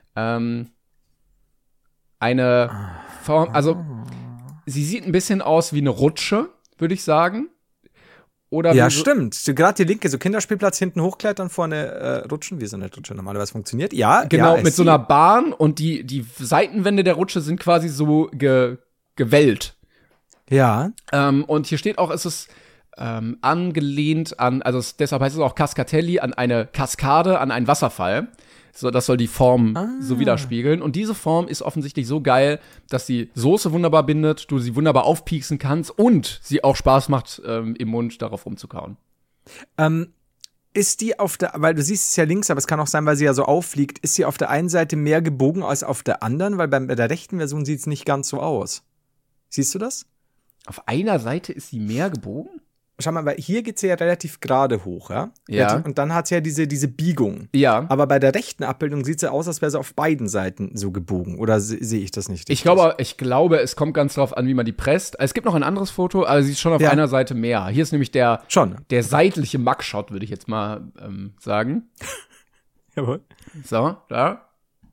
Eine Form, also sie sieht ein bisschen aus wie eine Rutsche, würde ich sagen. Oder ja, stimmt. Gerade die linke, so Kinderspielplatz, hinten hochklettern, vorne rutschen, wie so eine Rutsche normalerweise funktioniert. Ja, genau, mit so einer Bahn und die Seitenwände der Rutsche sind quasi so gewellt. Ja. Und hier steht auch, es ist angelehnt an, also deshalb heißt es auch Cascatelli, an eine Kaskade, an einen Wasserfall. So, das soll die Form so widerspiegeln. Und diese Form ist offensichtlich so geil, dass die Soße wunderbar bindet, du sie wunderbar aufpieksen kannst und sie auch Spaß macht, im Mund darauf rumzukauen. Ist die weil du siehst es ja links, aber es kann auch sein, weil sie ja so auffliegt, ist sie auf der einen Seite mehr gebogen als auf der anderen? Weil bei der rechten Version sieht es nicht ganz so aus. Siehst du das? Auf einer Seite ist sie mehr gebogen? Schau mal, weil hier geht sie ja relativ gerade hoch, ja? Ja. Und dann hat sie ja diese Biegung. Ja. Aber bei der rechten Abbildung sieht sie aus, als wäre sie auf beiden Seiten so gebogen. Oder sehe ich das nicht? Ich glaube, es kommt ganz drauf an, wie man die presst. Es gibt noch ein anderes Foto, aber sie ist schon auf einer Seite mehr. Hier ist nämlich der seitliche Mugshot, würde ich jetzt mal sagen. Jawohl. So, da.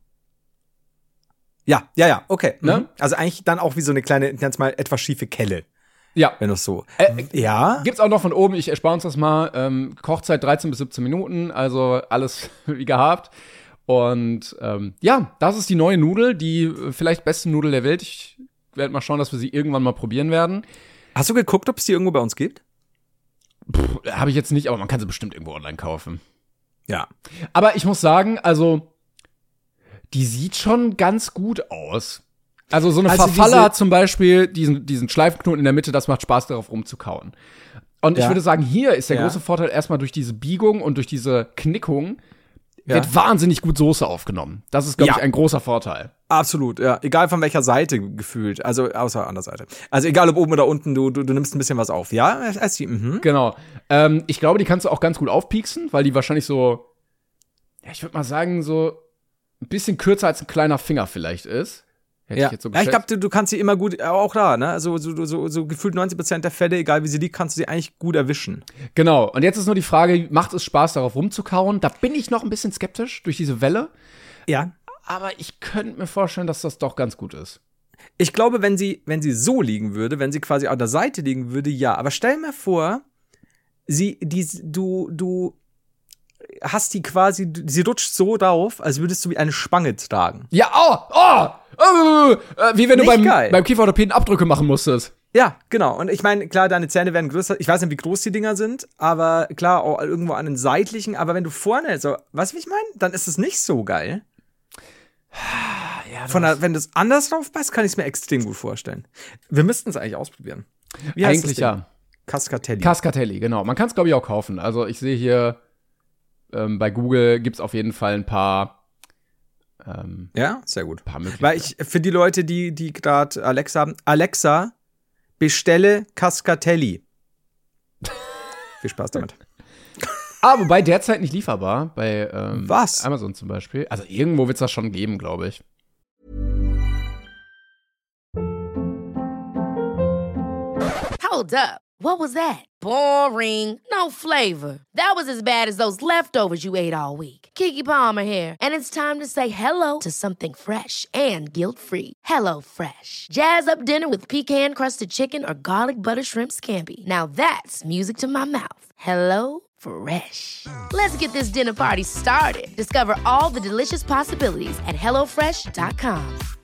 Ja, okay. Ne? Also eigentlich dann auch wie so eine kleine, ganz mal etwas schiefe Kelle. Ja. Wenn das so. Ja. Gibt's auch noch von oben, ich erspare uns das mal. Kochzeit 13 bis 17 Minuten, also alles wie gehabt. Und das ist die neue Nudel, die vielleicht beste Nudel der Welt. Ich werde mal schauen, dass wir sie irgendwann mal probieren werden. Hast du geguckt, ob es die irgendwo bei uns gibt? Habe ich jetzt nicht, aber man kann sie bestimmt irgendwo online kaufen. Ja. Aber ich muss sagen, also die sieht schon ganz gut aus. Also so eine Farfalle hat zum Beispiel diesen Schleifknoten in der Mitte, das macht Spaß, darauf rumzukauen. Und ich würde sagen, hier ist der große Vorteil erstmal durch diese Biegung und durch diese Knickung wird wahnsinnig gut Soße aufgenommen. Das ist, glaube ich, ein großer Vorteil. Absolut, ja. Egal von welcher Seite gefühlt. Also außer an der Seite. Also egal ob oben oder unten, du nimmst ein bisschen was auf. Ja, als die, Genau. Ich glaube, die kannst du auch ganz gut aufpieksen, weil die wahrscheinlich so, ich würde mal sagen, so ein bisschen kürzer als ein kleiner Finger vielleicht ist. Hätte ich jetzt so geschätzt. Ich glaube, du kannst sie immer gut, auch da, ne? Also so gefühlt 90% der Fälle, egal wie sie liegt, kannst du sie eigentlich gut erwischen. Genau. Und jetzt ist nur die Frage, macht es Spaß, darauf rumzukauen? Da bin ich noch ein bisschen skeptisch durch diese Welle. Ja. Aber ich könnte mir vorstellen, dass das doch ganz gut ist. Ich glaube, wenn sie so liegen würde, wenn sie quasi an der Seite liegen würde, ja. Aber stell mir vor, du hast die quasi, sie rutscht so drauf, als würdest du wie eine Spange tragen. Ja, wie wenn du beim Kieferorthopäden Abdrücke machen musstest. Ja, genau. Und ich meine, klar, deine Zähne werden größer. Ich weiß nicht, wie groß die Dinger sind, aber klar, auch irgendwo an den seitlichen. Aber wenn du vorne so, weißt du, wie ich meine? Dann ist es nicht so geil. Ja, wenn du es anders drauf passt, kann ich es mir extrem gut vorstellen. Wir müssten es eigentlich ausprobieren. Wie heißt eigentlich ja. Cascatelli. Cascatelli, genau. Man kann es, glaube ich, auch kaufen. Also ich sehe hier bei Google gibt's auf jeden Fall ein paar ja, sehr gut. Paar Möglichkeiten. Weil für die Leute, die gerade Alexa haben, Alexa, bestelle Cascatelli. Viel Spaß damit. Wobei derzeit nicht lieferbar, bei was? Amazon zum Beispiel. Also irgendwo wird's das schon geben, glaube ich. Hold up. What was that? Boring. No flavor. That was as bad as those leftovers you ate all week. Keke Palmer here. And it's time to say hello to something fresh and guilt-free. HelloFresh. Jazz up dinner with pecan-crusted chicken or garlic butter shrimp scampi. Now that's music to my mouth. HelloFresh. Let's get this dinner party started. Discover all the delicious possibilities at HelloFresh.com.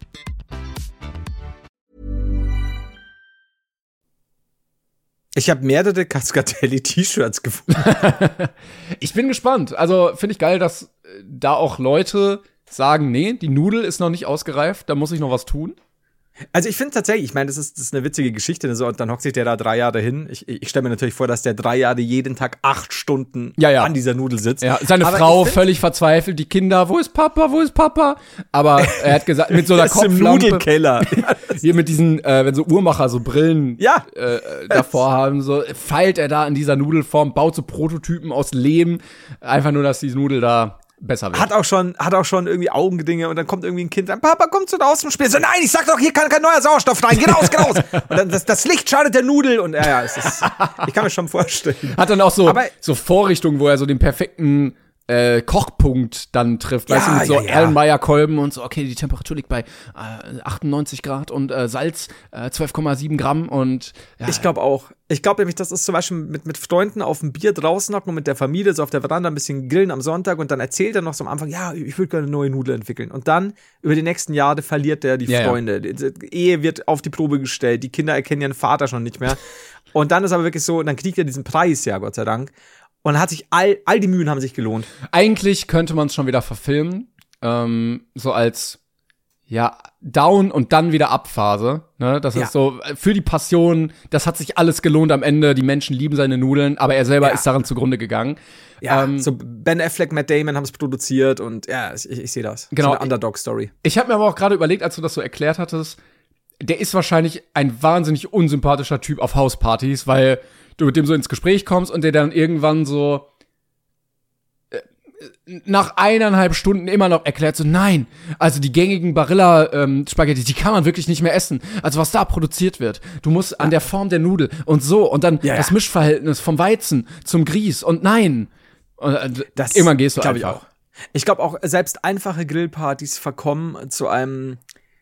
Ich habe mehrere Cascatelli-T-Shirts gefunden. Ich bin gespannt. Also finde ich geil, dass da auch Leute sagen, nee, die Nudel ist noch nicht ausgereift, da muss ich noch was tun. Also ich finde tatsächlich, ich meine, das ist eine witzige Geschichte, so, und dann hockt sich der da 3 Jahre hin. Ich stelle mir natürlich vor, dass der 3 Jahre jeden Tag 8 Stunden an dieser Nudel sitzt. Ja, seine Frau völlig verzweifelt, die Kinder, wo ist Papa, wo ist Papa? Aber er hat gesagt, mit so einer Kopflampe. Im Nudelkeller. Hier mit diesen, wenn so Uhrmacher so Brillen davor haben, so feilt er da in dieser Nudelform, baut so Prototypen aus Lehm, einfach nur, dass die Nudel da besser wird. Hat auch schon irgendwie Augengedinge und dann kommt irgendwie ein Kind an, Papa, komm zu raus zum Spiel. So, nein, ich sag doch, hier kann kein neuer Sauerstoff rein, geh raus. Und dann das Licht schadet der Nudel und ich kann mir schon vorstellen. Hat dann auch so Vorrichtungen, wo er so den perfekten Kochpunkt dann trifft, weißt du, mit so Erlenmeyer-Kolben und so, okay, die Temperatur liegt bei 98 Grad und Salz 12,7 Gramm und Ich glaube auch. Ich glaube nämlich, das ist zum Beispiel mit Freunden auf dem Bier draußen hocken und mit der Familie so auf der Veranda ein bisschen grillen am Sonntag und dann erzählt er noch so am Anfang, ja, ich würde gerne eine neue Nudel entwickeln. Und dann, über die nächsten Jahre verliert der die Freunde. Die Ehe wird auf die Probe gestellt, die Kinder erkennen ihren Vater schon nicht mehr. Und dann ist aber wirklich so, dann kriegt er diesen Preis, ja, Gott sei Dank. Und hat sich all die Mühen haben sich gelohnt. Eigentlich könnte man es schon wieder verfilmen, so als Down- und dann wieder Up-Phase. Ne? Das ist so für die Passion, das hat sich alles gelohnt am Ende. Die Menschen lieben seine Nudeln, aber er selber ist daran zugrunde gegangen. Ja, so Ben Affleck, Matt Damon haben es produziert und ich sehe das. Genau. So eine Underdog-Story. Ich habe mir aber auch gerade überlegt, als du das so erklärt hattest, der ist wahrscheinlich ein wahnsinnig unsympathischer Typ auf Hauspartys, weil du mit dem so ins Gespräch kommst und der dann irgendwann so nach 1,5 Stunden immer noch erklärt so, nein, also die gängigen Barilla-Spaghetti, die kann man wirklich nicht mehr essen. Also was da produziert wird, du musst an der Form der Nudel und so und dann das Mischverhältnis vom Weizen zum Grieß und nein. Und das irgendwann gehst du einfach. Ich glaube auch, selbst einfache Grillpartys verkommen zu einem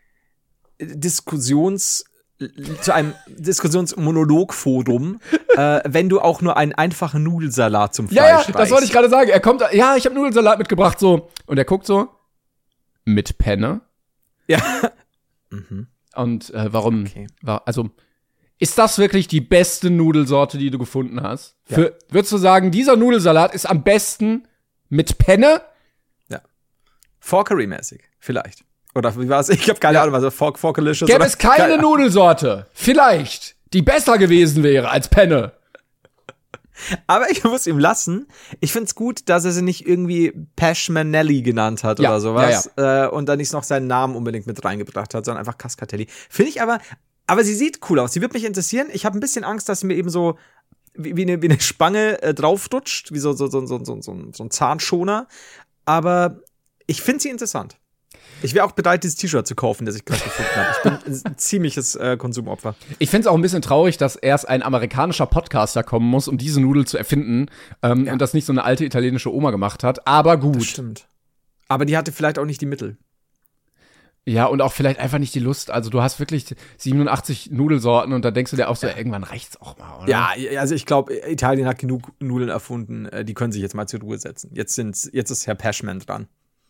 Diskussionsmonologforum, wenn du auch nur einen einfachen Nudelsalat zum Fleisch reichst. Ja, das wollte ich gerade sagen. Er kommt, ich habe Nudelsalat mitgebracht, so. Und er guckt so, mit Penne. Ja. Und warum? Okay. Also, ist das wirklich die beste Nudelsorte, die du gefunden hast? Ja. Würdest du sagen, dieser Nudelsalat ist am besten mit Penne? Ja. Forkery-mäßig, vielleicht. Oder wie war es? Ich habe keine Ahnung, was Forkalicious. Gäbe es keine Nudelsorte, vielleicht, die besser gewesen wäre als Penne. Aber ich muss ihm lassen. Ich find's gut, dass er sie nicht irgendwie Pashmanelli genannt hat oder sowas. Und dann nicht noch seinen Namen unbedingt mit reingebracht hat, sondern einfach Cascatelli. Finde ich aber sie sieht cool aus. Sie wird mich interessieren. Ich habe ein bisschen Angst, dass sie mir eben so wie eine Spange draufrutscht, wie so ein Zahnschoner. Aber ich finde sie interessant. Ich wäre auch bereit, dieses T-Shirt zu kaufen, das ich gerade gefunden habe. Ich bin ein ziemliches Konsumopfer. Ich finde es auch ein bisschen traurig, dass erst ein amerikanischer Podcaster kommen muss, um diese Nudel zu erfinden. Und das nicht so eine alte italienische Oma gemacht hat. Aber gut. Das stimmt. Aber die hatte vielleicht auch nicht die Mittel. Ja, und auch vielleicht einfach nicht die Lust. Also du hast wirklich 87 Nudelsorten und da denkst du dir auch so, irgendwann reicht's auch mal, oder? Ja, also ich glaube, Italien hat genug Nudeln erfunden. Die können sich jetzt mal zur Ruhe setzen. Jetzt ist Herr Pashman dran.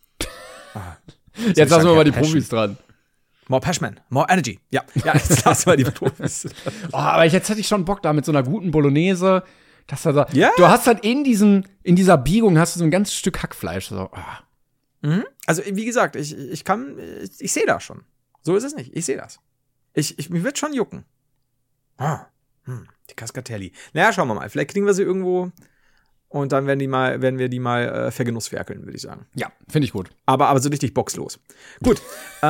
Jetzt lassen wir mal die Profis dran. More Pashman, more energy. Ja, jetzt lassen wir die Profis. Aber jetzt hätte ich schon Bock da mit so einer guten Bolognese. Dass da so, du hast halt in dieser Biegung hast du so ein ganzes Stück Hackfleisch. So. Also, wie gesagt, ich sehe das schon. So ist es nicht. Ich sehe das. Mir wird schon jucken. Die Cascatelli. Naja, schauen wir mal. Vielleicht kriegen wir sie irgendwo. Und dann werden wir die mal vergenusswerkeln, würde ich sagen. Ja, finde ich gut. Aber so richtig boxlos. Gut.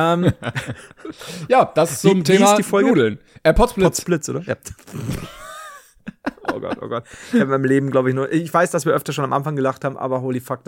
Ja, das ist so ein Thema die Folge? Nudeln. Potsblitz, oder? Ja. Oh Gott. Ich habe in meinem Leben, glaube ich, ich weiß, dass wir öfter schon am Anfang gelacht haben, aber holy fuck,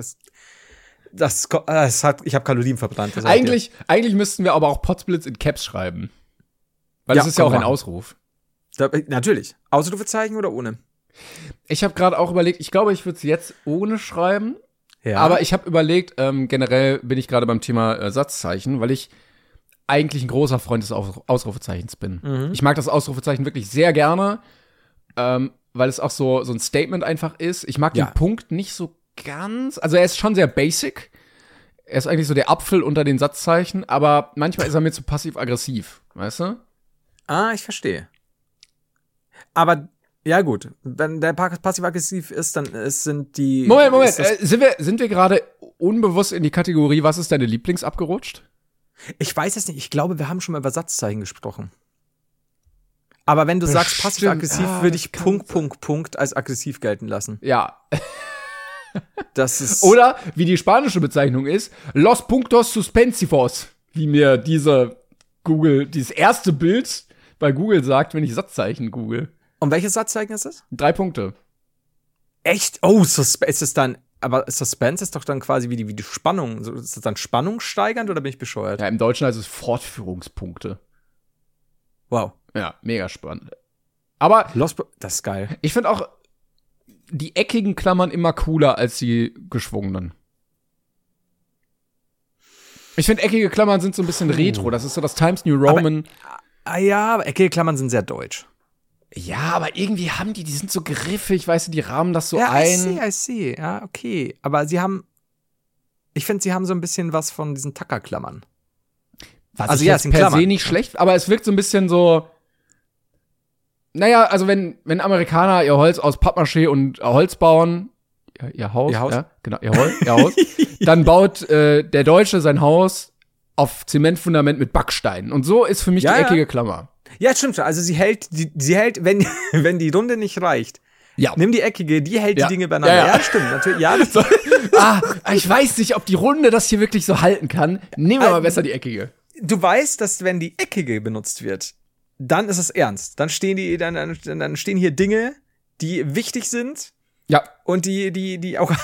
ich habe Kalorien verbrannt. Eigentlich müssten wir aber auch Potsblitz in Caps schreiben. Weil das ist ja auch ein Ausruf. Natürlich. Ausrufezeichen oder ohne? Ich habe gerade auch überlegt, ich glaube, ich würde es jetzt ohne schreiben. Ja. Aber ich habe überlegt, generell bin ich gerade beim Thema Satzzeichen, weil ich eigentlich ein großer Freund des Ausrufezeichens bin. Ich mag das Ausrufezeichen wirklich sehr gerne, weil es auch so ein Statement einfach ist. Ich mag den Punkt nicht so ganz. Also er ist schon sehr basic. Er ist eigentlich so der Apfel unter den Satzzeichen, aber manchmal ist er mir zu passiv-aggressiv, weißt du? Ich verstehe. Aber ja gut, wenn der passiv-aggressiv ist, dann sind die... Moment, sind wir gerade unbewusst in die Kategorie, was ist deine Lieblings abgerutscht? Ich weiß es nicht, ich glaube, wir haben schon mal über Satzzeichen gesprochen. Aber wenn du sagst passiv-aggressiv, würde ich Punkt als aggressiv gelten lassen. Ja. Das ist Oder, wie die spanische Bezeichnung ist, los puntos suspensivos, wie mir dieses erste Bild bei Google sagt, wenn ich Satzzeichen google. Und welches Satzzeichen ist es? 3 Punkte. Echt? Oh, ist es dann, aber Suspense ist doch dann quasi wie die Spannung. Ist das dann spannungssteigernd oder bin ich bescheuert? Ja, im Deutschen heißt es Fortführungspunkte. Wow. Ja, mega spannend. Aber das ist geil. ich finde auch die eckigen Klammern immer cooler als die geschwungenen. Ich finde, eckige Klammern sind so ein bisschen retro. Das ist so das Times New Roman. Aber eckige Klammern sind sehr deutsch. Ja, aber irgendwie haben die sind so griffig, weißt du, die rahmen das so ja, ein. I see. Ja, okay. Aber ich finde, sie haben so ein bisschen was von diesen Tackerklammern. Was also ich ja, jetzt per se nicht schlecht, aber es wirkt so ein bisschen so. Naja, also wenn Amerikaner ihr Holz aus Pappmaché und Holz bauen, ihr Haus, ja, genau, ihr Haus, dann baut der Deutsche sein Haus auf Zementfundament mit Backsteinen. Und so ist für mich die eckige Klammer. Ja, stimmt schon. Also sie hält, wenn die Runde nicht reicht. Ja. Nimm die eckige, die hält die Dinge beieinander. Ja, stimmt, natürlich. Ja, so, ich weiß nicht, ob die Runde das hier wirklich so halten kann. Nehmen wir mal besser die eckige. Du weißt, dass wenn die eckige benutzt wird, dann ist es ernst. Dann stehen hier Dinge, die wichtig sind. Ja. Und die auch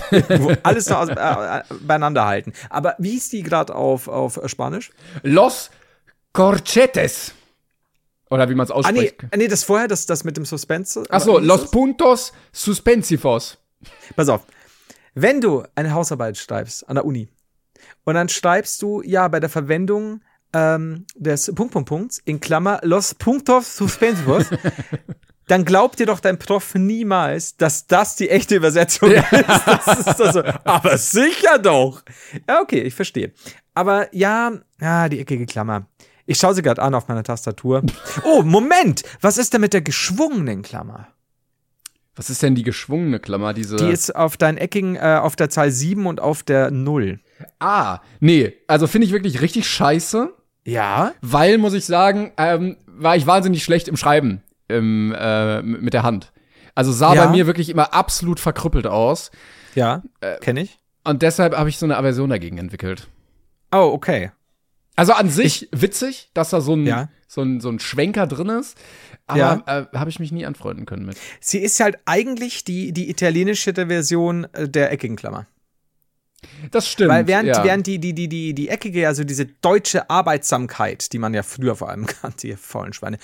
alles noch beieinander halten. Aber wie hieß die gerade auf Spanisch? Los Corchetes. Oder wie man es ausspricht. Nee, das vorher, das mit dem Suspense. Achso, los puntos suspensivos. Pass auf. Wenn du eine Hausarbeit schreibst an der Uni und dann schreibst du, bei der Verwendung des Punkts in Klammer los puntos suspensivos, dann glaubt dir doch dein Prof niemals, dass das die echte Übersetzung ist. Das ist doch so, aber sicher doch. Ja, okay, ich verstehe. Aber die eckige Klammer. Ich schaue sie gerade an auf meiner Tastatur. Oh, Moment! Was ist denn mit der geschwungenen Klammer? Was ist denn die geschwungene Klammer? Die ist auf deinen eckigen, auf der Zahl 7 und auf der 0. Nee. Also finde ich wirklich richtig scheiße. Ja? Weil, muss ich sagen, war ich wahnsinnig schlecht im Schreiben mit der Hand. Also sah bei mir wirklich immer absolut verkrüppelt aus. Ja, kenne ich. Und deshalb habe ich so eine Aversion dagegen entwickelt. Oh, okay. Also an sich witzig, dass da so ein Schwenker drin ist, aber habe ich mich nie anfreunden können mit. Sie ist halt eigentlich die italienische Version der eckigen Klammer. Das stimmt. Weil während die eckige, also diese deutsche Arbeitsamkeit, die man ja früher vor allem kannte, ihr faulen Schweine,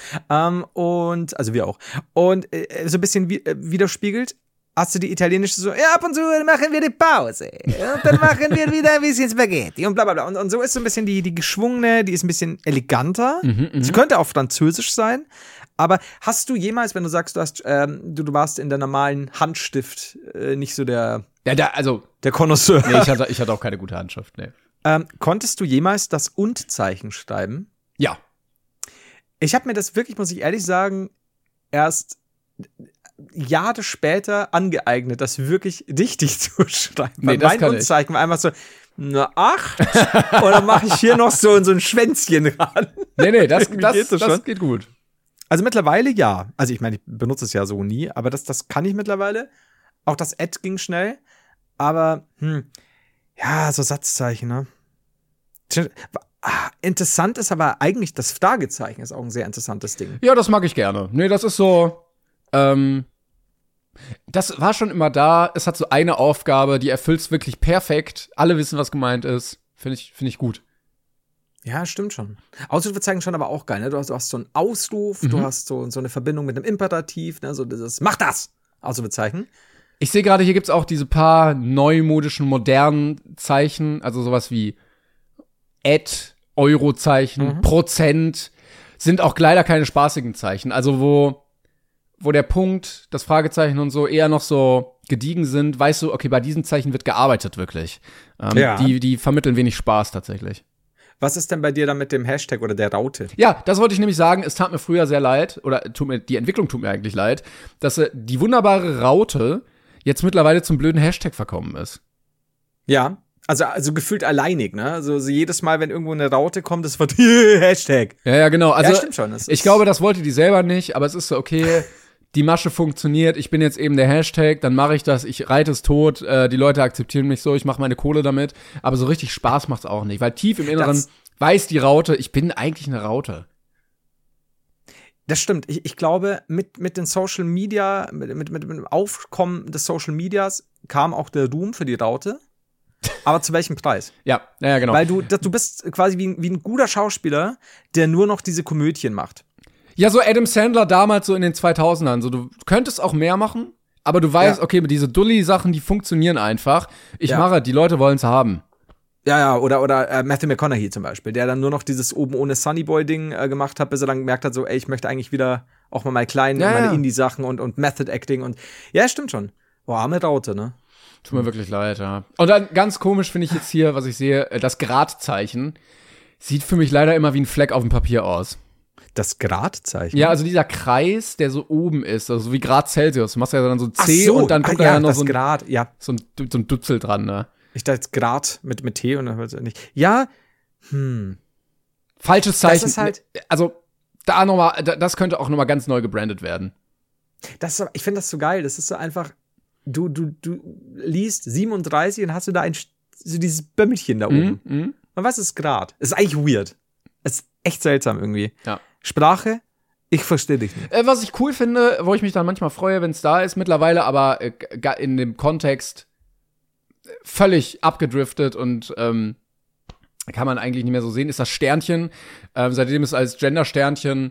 und also wir auch, und so ein bisschen widerspiegelt, hast du die italienische so, ab und zu machen wir die Pause. Und dann machen wir wieder ein bisschen Spaghetti und bla bla bla. Und so ist so ein bisschen die geschwungene, die ist ein bisschen eleganter. Sie könnte auch französisch sein. Aber hast du jemals, wenn du sagst, du warst in der normalen Handstift nicht so der Connoisseur. Nee, ich hatte auch keine gute Handschrift, nee. Konntest du jemals das Und-Zeichen schreiben? Ja. Ich habe mir das wirklich, muss ich ehrlich sagen, erst Jahre später angeeignet, das wirklich richtig zu schreiben. Nee, das kann Und-Zeichen war einfach so, eine 8 oder mache ich hier noch so ein Schwänzchen ran? Nee, das geht gut. Also mittlerweile ja. Also ich meine, ich benutze es ja so nie, aber das kann ich mittlerweile. Auch das Ad ging schnell. Aber, so Satzzeichen, ne? Interessant ist aber eigentlich, das Fragezeichen ist auch ein sehr interessantes Ding. Ja, das mag ich gerne. Nee, das ist so, das war schon immer da. Es hat so eine Aufgabe, die erfüllt's wirklich perfekt. Alle wissen, was gemeint ist. Finde ich gut. Ja, stimmt schon. Ausrufezeichen schon aber auch geil, ne? Du hast so einen Ausruf, du hast so eine Verbindung mit einem Imperativ, ne? So dieses Mach das! Ausrufezeichen. Ich sehe gerade, hier gibt's auch diese paar neumodischen, modernen Zeichen, also sowas wie Eurozeichen, Prozent, sind auch leider keine spaßigen Zeichen. Also wo der Punkt, das Fragezeichen und so eher noch so gediegen sind, weißt du, okay, bei diesen Zeichen wird gearbeitet wirklich. Die vermitteln wenig Spaß tatsächlich. Was ist denn bei dir dann mit dem Hashtag oder der Raute? Ja, das wollte ich nämlich sagen. Es tat mir früher sehr leid, oder die Entwicklung tut mir eigentlich leid, dass die wunderbare Raute jetzt mittlerweile zum blöden Hashtag verkommen ist. Ja, also gefühlt alleinig, ne? Also jedes Mal, wenn irgendwo eine Raute kommt, das wird Hashtag. Ja, genau. Also ja, stimmt schon. Ich glaube, das wollte die selber nicht, aber es ist so, okay, die Masche funktioniert, ich bin jetzt eben der Hashtag, dann mache ich das, ich reite es tot, die Leute akzeptieren mich so, ich mache meine Kohle damit, aber so richtig Spaß macht's auch nicht, weil tief im Inneren weiß die Raute, ich bin eigentlich eine Raute. Das stimmt. Ich glaube, mit den Social Media, mit dem Aufkommen des Social Medias kam auch der Ruhm für die Raute. Aber zu welchem Preis? Ja, genau. Weil du bist quasi wie ein guter Schauspieler, der nur noch diese Komödien macht. Ja, so Adam Sandler damals so in den 2000ern. So, du könntest auch mehr machen, aber du weißt, okay, diese Dulli-Sachen, die funktionieren einfach. Ich mache, die Leute wollen es haben. Ja, oder Matthew McConaughey zum Beispiel, der dann nur noch dieses oben ohne Sunnyboy-Ding gemacht hat, bis er dann gemerkt hat, so, ey, ich möchte eigentlich wieder auch mal meine kleinen, meine Indie-Sachen und Method-Acting und ja, stimmt schon. Boah, arme Raute, ne? Tut mir wirklich leid, ja. Und dann ganz komisch finde ich jetzt hier, was ich sehe, das Gradzeichen sieht für mich leider immer wie ein Fleck auf dem Papier aus. Das Gradzeichen? Ja, also dieser Kreis, der so oben ist, also wie Grad Celsius. Du machst ja dann so C und dann kommt da ja noch so ein Grad, so ein Dutzel dran, ne? Ich dachte Grad mit T und dann hört es nicht. Ja, falsches Zeichen. Das ist halt also da nochmal, das könnte auch nochmal ganz neu gebrandet werden. Ich finde das so geil. Das ist so einfach, du liest 37 und hast du da so dieses Bömmelchen da oben. Und was ist Grad? Ist eigentlich weird. Ist echt seltsam irgendwie. Ja. Sprache, ich verstehe dich nicht. Was ich cool finde, wo ich mich dann manchmal freue, wenn es da ist, mittlerweile aber in dem Kontext völlig abgedriftet und kann man eigentlich nicht mehr so sehen, ist das Sternchen. Seitdem es als Gender-Sternchen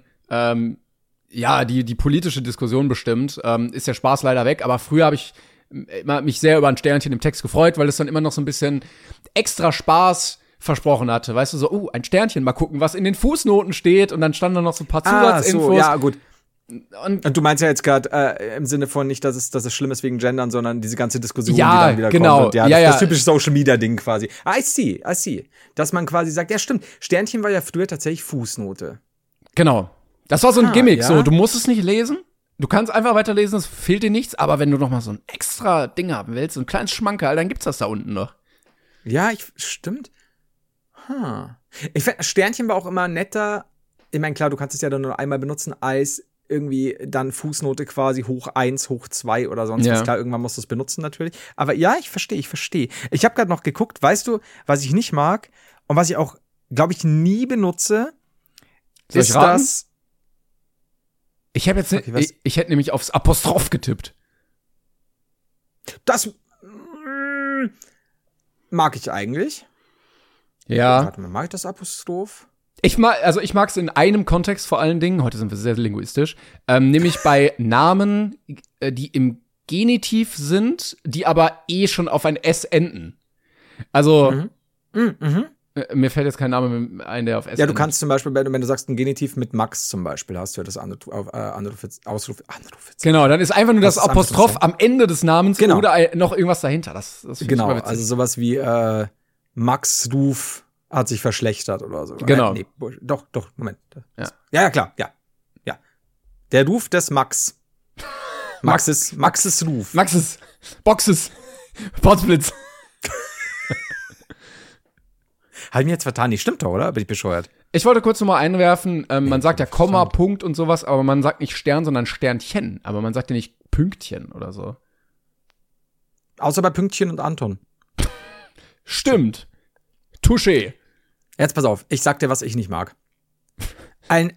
die politische Diskussion bestimmt, ist der Spaß leider weg. Aber früher habe ich mich sehr über ein Sternchen im Text gefreut, weil es dann immer noch so ein bisschen extra Spaß versprochen hatte. Weißt du, so, ein Sternchen, mal gucken, was in den Fußnoten steht. Und dann standen da noch so ein paar Zusatzinfos. So, ja, gut. Und du meinst ja jetzt gerade im Sinne von nicht, dass es schlimm ist wegen Gendern, sondern diese ganze Diskussion, die dann wieder kommt. Und das typische Social-Media-Ding quasi. I see. Dass man quasi sagt, ja stimmt, Sternchen war ja früher tatsächlich Fußnote. Genau. Das war so ein Gimmick. Ja? So, du musst es nicht lesen. Du kannst einfach weiterlesen, es fehlt dir nichts. Aber wenn du noch mal so ein extra Ding haben willst, so ein kleines Schmankerl, dann gibt's das da unten noch. Ja, stimmt. Ich finde, Sternchen war auch immer netter. Ich meine, klar, du kannst es ja dann nur einmal benutzen, als irgendwie dann Fußnote quasi hoch 1, hoch 2 oder sonst was. Klar, irgendwann musst du es benutzen natürlich. Aber ja, ich verstehe. Ich habe gerade noch geguckt, weißt du, was ich nicht mag und was ich auch, glaube ich, nie benutze, ist das. Ich habe jetzt ich hätte nämlich aufs Apostroph getippt. Das mag ich eigentlich. Ja. Warte mal, mag ich das Apostroph? Ich mag es in einem Kontext vor allen Dingen, heute sind wir sehr linguistisch, nämlich bei Namen, die im Genitiv sind, die aber schon auf ein S enden. Also, mir fällt jetzt kein Name ein, der auf S endet. Ja, du kannst zum Beispiel, wenn du sagst ein Genitiv mit Max zum Beispiel, hast du ja das Ausruf. Genau, dann ist einfach nur das Apostroph am Ende des Namens oder noch irgendwas dahinter. Das genau, also sowas wie Max Ruf hat sich verschlechtert oder so. Genau. Nee, doch, Moment. Ja, klar, ja. Der Ruf des Max. Maxes Ruf. Maxes Boxes. Potsblitz. Hab ich mir jetzt vertan? Nee, stimmt doch, oder? Bin ich bescheuert? Ich wollte kurz noch mal einwerfen, man sagt ja Komma, Punkt und sowas, aber man sagt nicht Stern, sondern Sternchen. Aber man sagt ja nicht Pünktchen oder so. Außer bei Pünktchen und Anton. Stimmt. Touché. Jetzt pass auf, ich sag dir, was ich nicht mag. Ein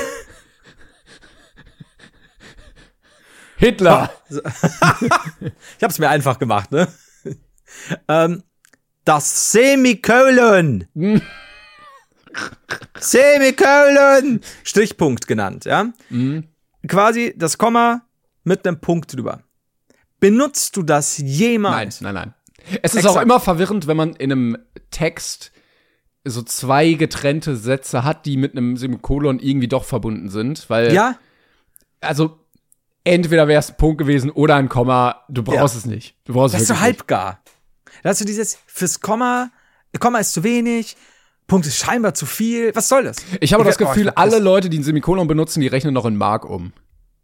Hitler. Ich hab's mir einfach gemacht, ne? Das Semikolon. Semikolon, Strichpunkt genannt, ja. Quasi das Komma mit einem Punkt drüber. Benutzt du das jemals? Nein. Es ist auch immer verwirrend, wenn man in einem Text so zwei getrennte Sätze hat, die mit einem Semikolon irgendwie doch verbunden sind, weil also entweder wäre es ein Punkt gewesen oder ein Komma, du brauchst es nicht. Du brauchst das ist so halbgar. Da hast du dieses fürs Komma ist zu wenig, Punkt ist scheinbar zu viel. Was soll das? Ich habe das Gefühl, alle Leute, die ein Semikolon benutzen, die rechnen noch in Mark um.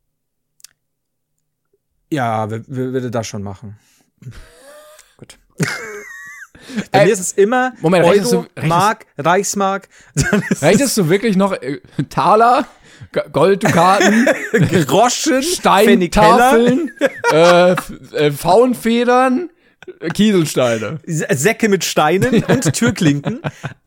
Ja, würde das schon machen. Gut. Bei mir ist es immer Moment, Euro, Mark, Reichsmark. Rechnest du wirklich noch Taler, Golddukaten, Groschen, Steintafeln, Faunfedern, Kieselsteine. Säcke mit Steinen und Türklinken.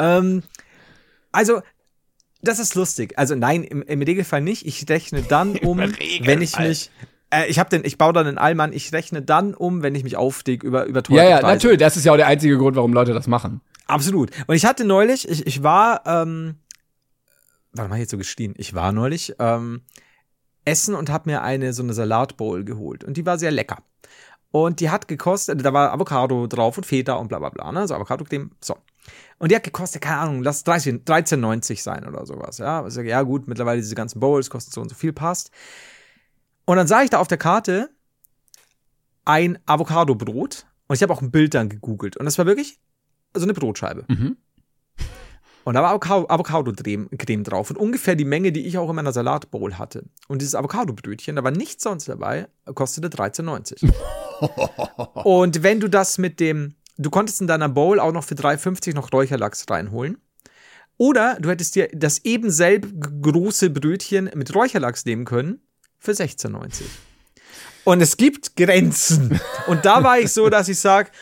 Also, das ist lustig. Also nein, im Regelfall nicht. Ich rechne dann wenn ich mich ich baue dann einen Allmann, ich rechne dann wenn ich mich aufdege über teure Ja, Preise. natürlich, das ist ja auch der einzige Grund, warum Leute das machen. Absolut. Und ich hatte neulich, ich war, warte mal, jetzt so gestehen, ich war neulich essen und habe mir so eine Salatbowl geholt und die war sehr lecker. Und die hat gekostet, da war Avocado drauf und Feta und bla bla bla, ne, so Avocado-Creme, so. Und die hat gekostet, keine Ahnung, lass 13,90 sein oder sowas, ja. Ich sage, ja gut, mittlerweile diese ganzen Bowls kosten so und so viel, passt. Und dann sah ich da auf der Karte ein Avocado-Brot und ich habe auch ein Bild dann gegoogelt und das war wirklich so eine Brotscheibe. Mhm. Und da war Avocado-Creme drauf und ungefähr die Menge, die ich auch in meiner Salatbowl hatte. Und dieses Avocado-Brötchen, da war nichts sonst dabei, kostete 13,90. Und wenn du das du konntest in deiner Bowl auch noch für 3,50 noch Räucherlachs reinholen. Oder du hättest dir das große Brötchen mit Räucherlachs nehmen können für 16,90. Und es gibt Grenzen. Und da war ich so, dass ich sage,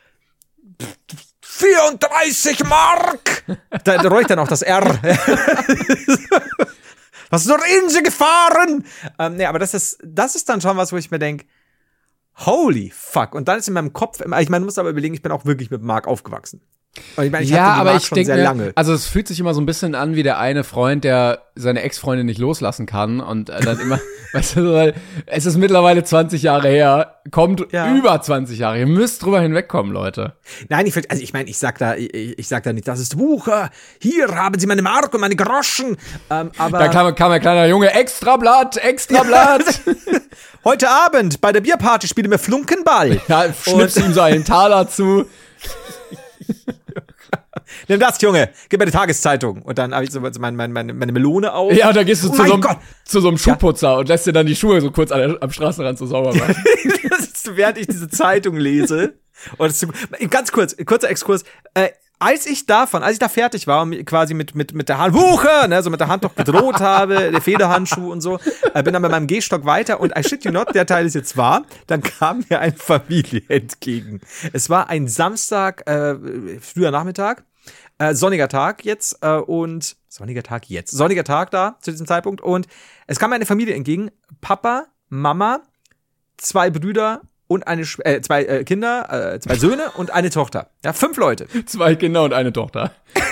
34 Mark! Da reue ich dann auch das R. Was ist durch Insel gefahren? Nee, aber das ist dann schon was, wo ich mir denke, holy fuck. Und dann ist in meinem Kopf, ich meine, du musst aber überlegen, ich bin auch wirklich mit Mark aufgewachsen. Und ich meine, ich hatte die Mark schon sehr lange. Also es fühlt sich immer so ein bisschen an wie der eine Freund, der seine Ex-Freundin nicht loslassen kann und dann immer, weißt du, weil es ist mittlerweile 20 Jahre her, kommt über 20 Jahre. Ihr müsst drüber hinwegkommen, Leute. Nein, ich sag da nicht, das ist Wucher. Hier haben Sie meine Mark und meine Groschen. Aber da kam ein kleiner Junge, Extrablatt. Heute Abend bei der Bierparty spielen wir Flunkenball. Ja, schnippst ihm so einen Taler zu. Nimm das, Junge, gib mir die Tageszeitung. Und dann habe ich so meine Melone auf. Ja, und dann gehst du zu so einem Schuhputzer und lässt dir dann die Schuhe so kurz am Straßenrand so sauber machen. Das ist, während ich diese Zeitung lese. Und ganz kurzer Exkurs. Als ich da fertig war und quasi mit der Hand, Wucher, ne, so mit der Hand noch gedroht habe, der Federhandschuh und so, bin dann mit meinem Gehstock weiter und I shit you not, der Teil ist jetzt wahr, dann kam mir eine Familie entgegen. Es war ein Samstag, früher Nachmittag, sonniger Tag da zu diesem Zeitpunkt und es kam mir eine Familie entgegen, Papa, Mama, 2 Brüder und 2 Kinder, 2 Söhne und eine Tochter. Ja, 5 Leute. 2 Kinder und eine Tochter.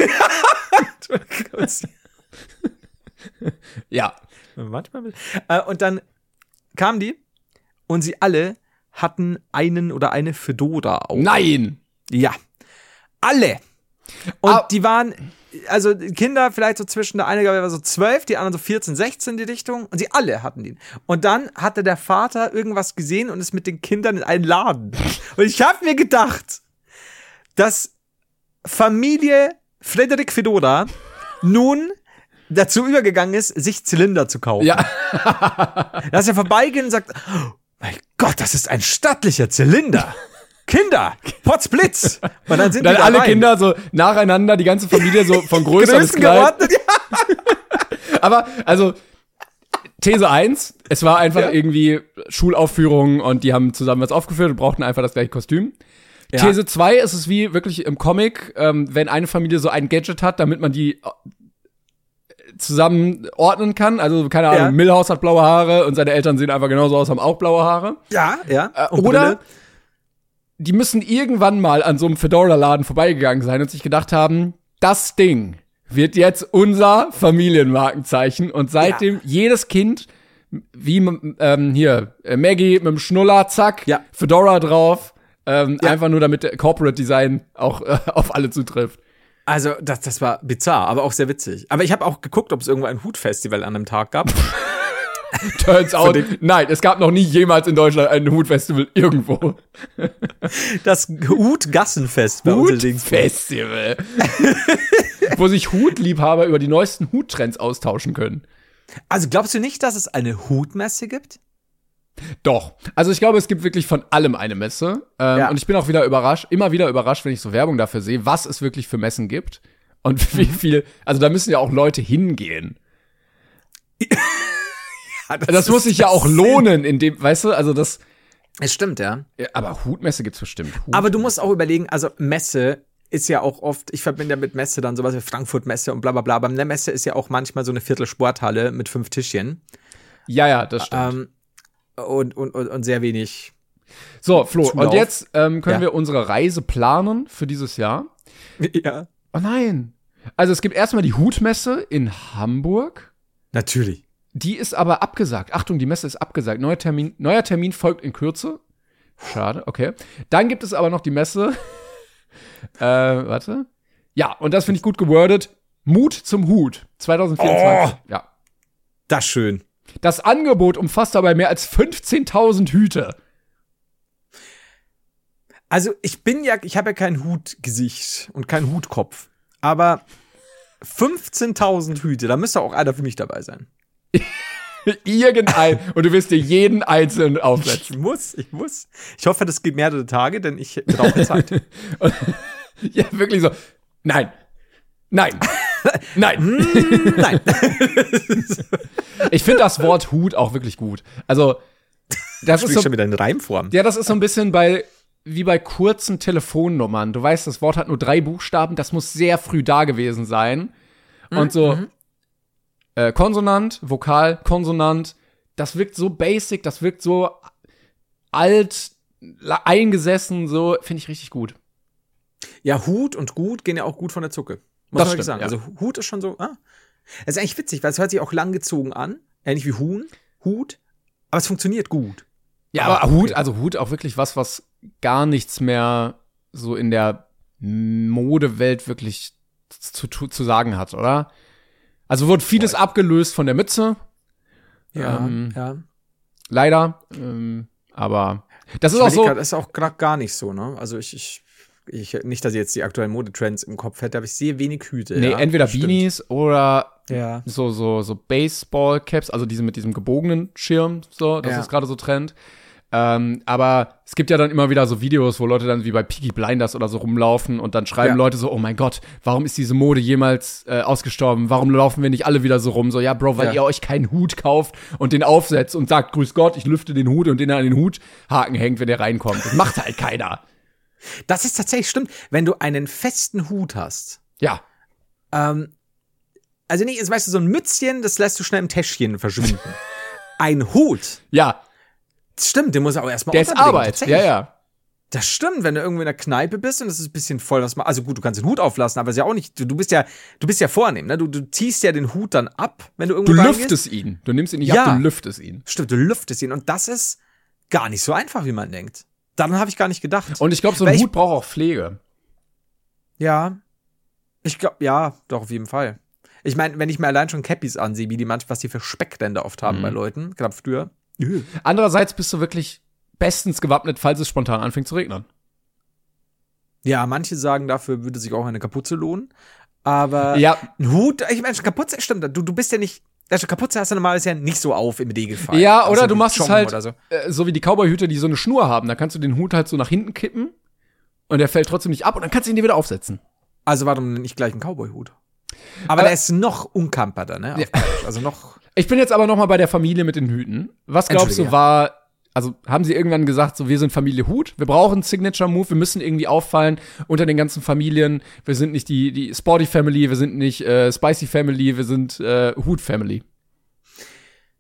Ja. Manchmal. Und dann kamen die und sie alle hatten einen oder eine Fedora auf. Nein! Ja. Alle. Und die waren, also Kinder vielleicht so zwischen, der eine war so 12, die anderen so 14, 16 die Richtung und sie alle hatten den. Und dann hatte der Vater irgendwas gesehen und ist mit den Kindern in einen Laden. Und ich habe mir gedacht, dass Familie Frederik Fedora nun dazu übergegangen ist, sich Zylinder zu kaufen. Ja. Dass er vorbeigeht und sagt, oh mein Gott, das ist ein stattlicher Zylinder. Kinder, Potzblitz. Und dann sind dann die alle rein. Kinder so nacheinander, die ganze Familie so von größer bis klein. Geordnet, ja. Aber, also, These 1, es war einfach irgendwie Schulaufführung und die haben zusammen was aufgeführt und brauchten einfach das gleiche Kostüm. Ja. These 2 ist es wie wirklich im Comic, wenn eine Familie so ein Gadget hat, damit man die zusammen ordnen kann. Also, keine Ahnung, Milhouse hat blaue Haare und seine Eltern sehen einfach genauso aus, haben auch blaue Haare. Ja. Oder die müssen irgendwann mal an so einem Fedora-Laden vorbeigegangen sein und sich gedacht haben, das Ding wird jetzt unser Familienmarkenzeichen. Und seitdem jedes Kind, wie Maggie mit dem Schnuller, zack, Fedora drauf, einfach nur damit der Corporate Design auch auf alle zutrifft. Also, das war bizarr, aber auch sehr witzig. Aber ich habe auch geguckt, ob es irgendwo ein Hutfestival an einem Tag gab. Turns out, nein, es gab noch nie jemals in Deutschland ein Hutfestival irgendwo. Das Hutgassenfest bei uns in Hutfestival. Wo sich Hutliebhaber über die neuesten Huttrends austauschen können. Also glaubst du nicht, dass es eine Hutmesse gibt? Doch. Also ich glaube, es gibt wirklich von allem eine Messe. Und ich bin auch immer wieder überrascht, wenn ich so Werbung dafür sehe, was es wirklich für Messen gibt. Und wie viel, also da müssen ja auch Leute hingehen. Ja, das muss sich ja auch lohnen, in dem, weißt du, also das. Es stimmt, ja. Aber Hutmesse gibt's bestimmt. Aber du musst auch überlegen, also Messe ist ja auch oft, ich verbinde ja mit Messe dann sowas wie Frankfurt-Messe und bla bla bla. Aber eine Messe ist ja auch manchmal so eine Viertelsporthalle mit 5 Tischchen. Ja, das stimmt. Und sehr wenig. So, Flo, Zulauf. und jetzt können wir unsere Reise planen für dieses Jahr. Ja. Oh nein. Also es gibt erstmal die Hutmesse in Hamburg. Natürlich. Die ist aber abgesagt. Achtung, die Messe ist abgesagt. Neuer Termin folgt in Kürze. Schade, okay. Dann gibt es aber noch die Messe. Warte. Ja, und das finde ich gut gewordet. Mut zum Hut 2024. Oh, ja. Das ist schön. Das Angebot umfasst dabei mehr als 15.000 Hüte. Also ich habe ja kein Hutgesicht und keinen Hutkopf. Aber 15.000 Hüte, da müsste auch einer für mich dabei sein. Irgendein. Und du wirst dir jeden einzelnen aufsetzen. Ich muss. Ich hoffe, das geht mehrere Tage, denn ich brauche Zeit. Ja, wirklich so. Nein. Nein. Ich finde das Wort Hut auch wirklich gut. Also, das ist so, schon wieder in Reimform. Ja, das ist so ein bisschen wie bei kurzen Telefonnummern. Du weißt, das Wort hat nur 3 Buchstaben, das muss sehr früh da gewesen sein. Und so Konsonant, Vokal, Konsonant, das wirkt so basic, das wirkt so alt, eingesessen, so, finde ich richtig gut. Ja, Hut und Gut gehen ja auch gut von der Zucke. Muss man wirklich sagen. Ja. Also Hut ist schon so, Das ist eigentlich witzig, weil es hört sich auch langgezogen an. Ähnlich wie Hut. Aber es funktioniert gut. Ja, aber Hut auch wirklich was gar nichts mehr so in der Modewelt wirklich zu sagen hat, oder? Also wurde vieles abgelöst von der Mütze. Ja. Leider. Aber das ist auch so. Das ist auch gerade gar nicht so, ne? Also ich nicht, dass ich jetzt die aktuellen Modetrends im Kopf hätte, aber ich sehe wenig Hüte. Nee, entweder Beanies oder ja. so Baseball-Caps, also diese mit diesem gebogenen Schirm, so, das ist gerade so Trend. Aber es gibt ja dann immer wieder so Videos, wo Leute dann wie bei Peaky Blinders oder so rumlaufen und dann schreiben Leute so, oh mein Gott, warum ist diese Mode jemals ausgestorben? Warum laufen wir nicht alle wieder so rum? So, ja, Bro, weil ihr euch keinen Hut kauft und den aufsetzt und sagt, grüß Gott, ich lüfte den Hut und den an den Huthaken hängt, wenn der reinkommt. Das macht halt keiner. Das ist tatsächlich stimmt. Wenn du einen festen Hut hast. Ja. Also nicht, weißt du, so ein Mützchen, das lässt du schnell im Täschchen verschwinden. Ein Hut. Ja. Das stimmt, den muss auch erstmal der ist Arbeit, ja. Das stimmt, wenn du irgendwo in der Kneipe bist und es ist ein bisschen voll, also gut, du kannst den Hut auflassen, aber es ist ja auch nicht, du bist ja vornehm, ne? Du ziehst ja den Hut dann ab, wenn du irgendwo reingehst. Du lüftest ihn. Du nimmst ihn nicht ab, du lüftest ihn. Stimmt, du lüftest ihn und das ist gar nicht so einfach, wie man denkt. Daran habe ich gar nicht gedacht. Und ich glaube, so ein Hut braucht auch Pflege. Ja. Ich glaube, ja, doch, auf jeden Fall. Ich meine, wenn ich mir allein schon Cappies ansehe, was die für Speckränder oft haben bei Leuten, gerade früher. Andererseits bist du wirklich bestens gewappnet, falls es spontan anfängt zu regnen. Ja, manche sagen, dafür würde sich auch eine Kapuze lohnen. Aber ein Hut, ich meine, Kapuze, stimmt, du bist ja nicht, also Kapuze hast du normalerweise ja nicht so auf im Regelfall. Ja, oder du machst es halt so wie die Cowboy-Hüte, die so eine Schnur haben. Da kannst du den Hut halt so nach hinten kippen und der fällt trotzdem nicht ab und dann kannst du ihn dir wieder aufsetzen. Also warum nicht gleich einen Cowboy-Hut? Aber der ist noch unkamperter, ne? Ja. Also noch. Ich bin jetzt aber noch mal bei der Familie mit den Hüten. Was glaubst du also haben sie irgendwann gesagt, so wir sind Familie Hut, wir brauchen einen Signature-Move, wir müssen irgendwie auffallen unter den ganzen Familien. Wir sind nicht die Sporty Family, wir sind nicht Spicy Family, wir sind Hut Family.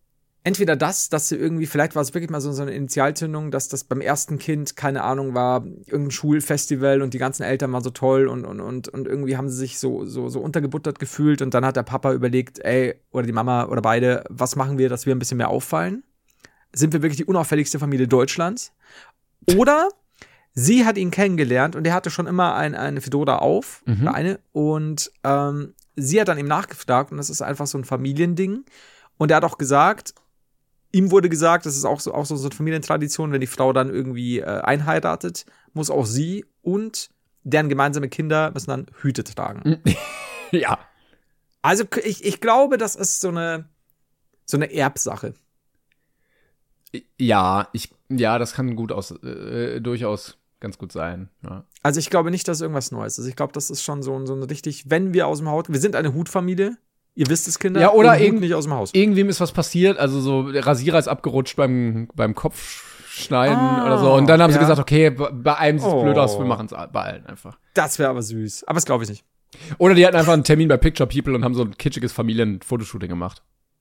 entweder dass sie irgendwie, vielleicht war es wirklich mal so eine Initialzündung, dass das beim ersten Kind, keine Ahnung, war irgendein Schulfestival und die ganzen Eltern waren so toll und irgendwie haben sie sich so untergebuttert gefühlt und dann hat der Papa überlegt, ey, oder die Mama oder beide, was machen wir, dass wir ein bisschen mehr auffallen? Sind wir wirklich die unauffälligste Familie Deutschlands? Oder sie hat ihn kennengelernt und er hatte schon immer eine Fedora auf, und sie hat dann ihm nachgefragt und das ist einfach so ein Familiending. Und er hat auch gesagt, ihm wurde gesagt, das ist auch so eine Familientradition, wenn die Frau dann irgendwie einheiratet, muss auch sie und deren gemeinsame Kinder müssen dann Hüte tragen. Ja. Also ich glaube, das ist so eine Erbsache. Ja, das kann durchaus ganz gut sein. Ja. Also ich glaube nicht, dass es irgendwas Neues ist. Ich glaube, das ist schon so ein richtig, wenn wir aus dem Haus, wir sind eine Hutfamilie, ihr wisst es, Kinder, ja, oder nicht aus dem Haus. Irgendwem ist was passiert, also so der Rasierer ist abgerutscht beim Kopfschneiden oder so. Und dann haben sie gesagt, okay, bei einem sieht es blöd aus, wir machen es bei allen einfach. Das wäre aber süß, aber das glaube ich nicht. Oder die hatten einfach einen Termin bei Picture People und haben so ein kitschiges Familienfotoshooting gemacht.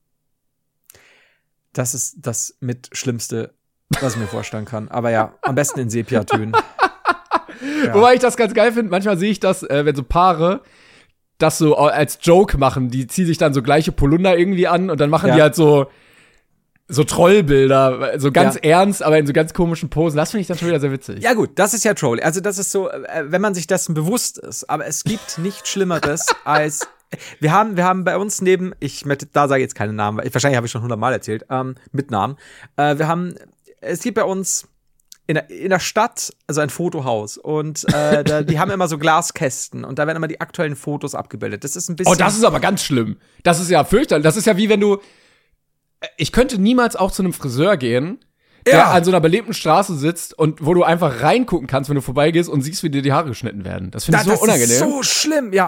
Das ist das mit Schlimmste, was ich mir vorstellen kann. Aber ja, am besten in Sepia-Tönen. Ja. Wobei ich das ganz geil finde, manchmal sehe ich das, wenn so Paare das so als Joke machen, die ziehen sich dann so gleiche Polunder irgendwie an und dann machen die halt so Trollbilder, so ganz ernst, aber in so ganz komischen Posen. Das finde ich dann schon wieder sehr witzig. Ja gut, das ist ja Troll. Also das ist so, wenn man sich dessen bewusst ist. Aber es gibt nichts Schlimmeres als wir haben bei uns da sage ich jetzt keinen Namen, wahrscheinlich habe ich schon 100-mal erzählt, mit Namen. Es gibt bei uns in der Stadt, also ein Fotohaus und die haben immer so Glaskästen und da werden immer die aktuellen Fotos abgebildet. Das ist ein bisschen. Oh, das ist aber ganz schlimm. Das ist ja fürchterlich. Das ist ja wie wenn ich könnte niemals auch zu einem Friseur gehen, der an so einer belebten Straße sitzt und wo du einfach reingucken kannst, wenn du vorbeigehst und siehst, wie dir die Haare geschnitten werden. Das finde ich so unangenehm. Das ist so schlimm, ja.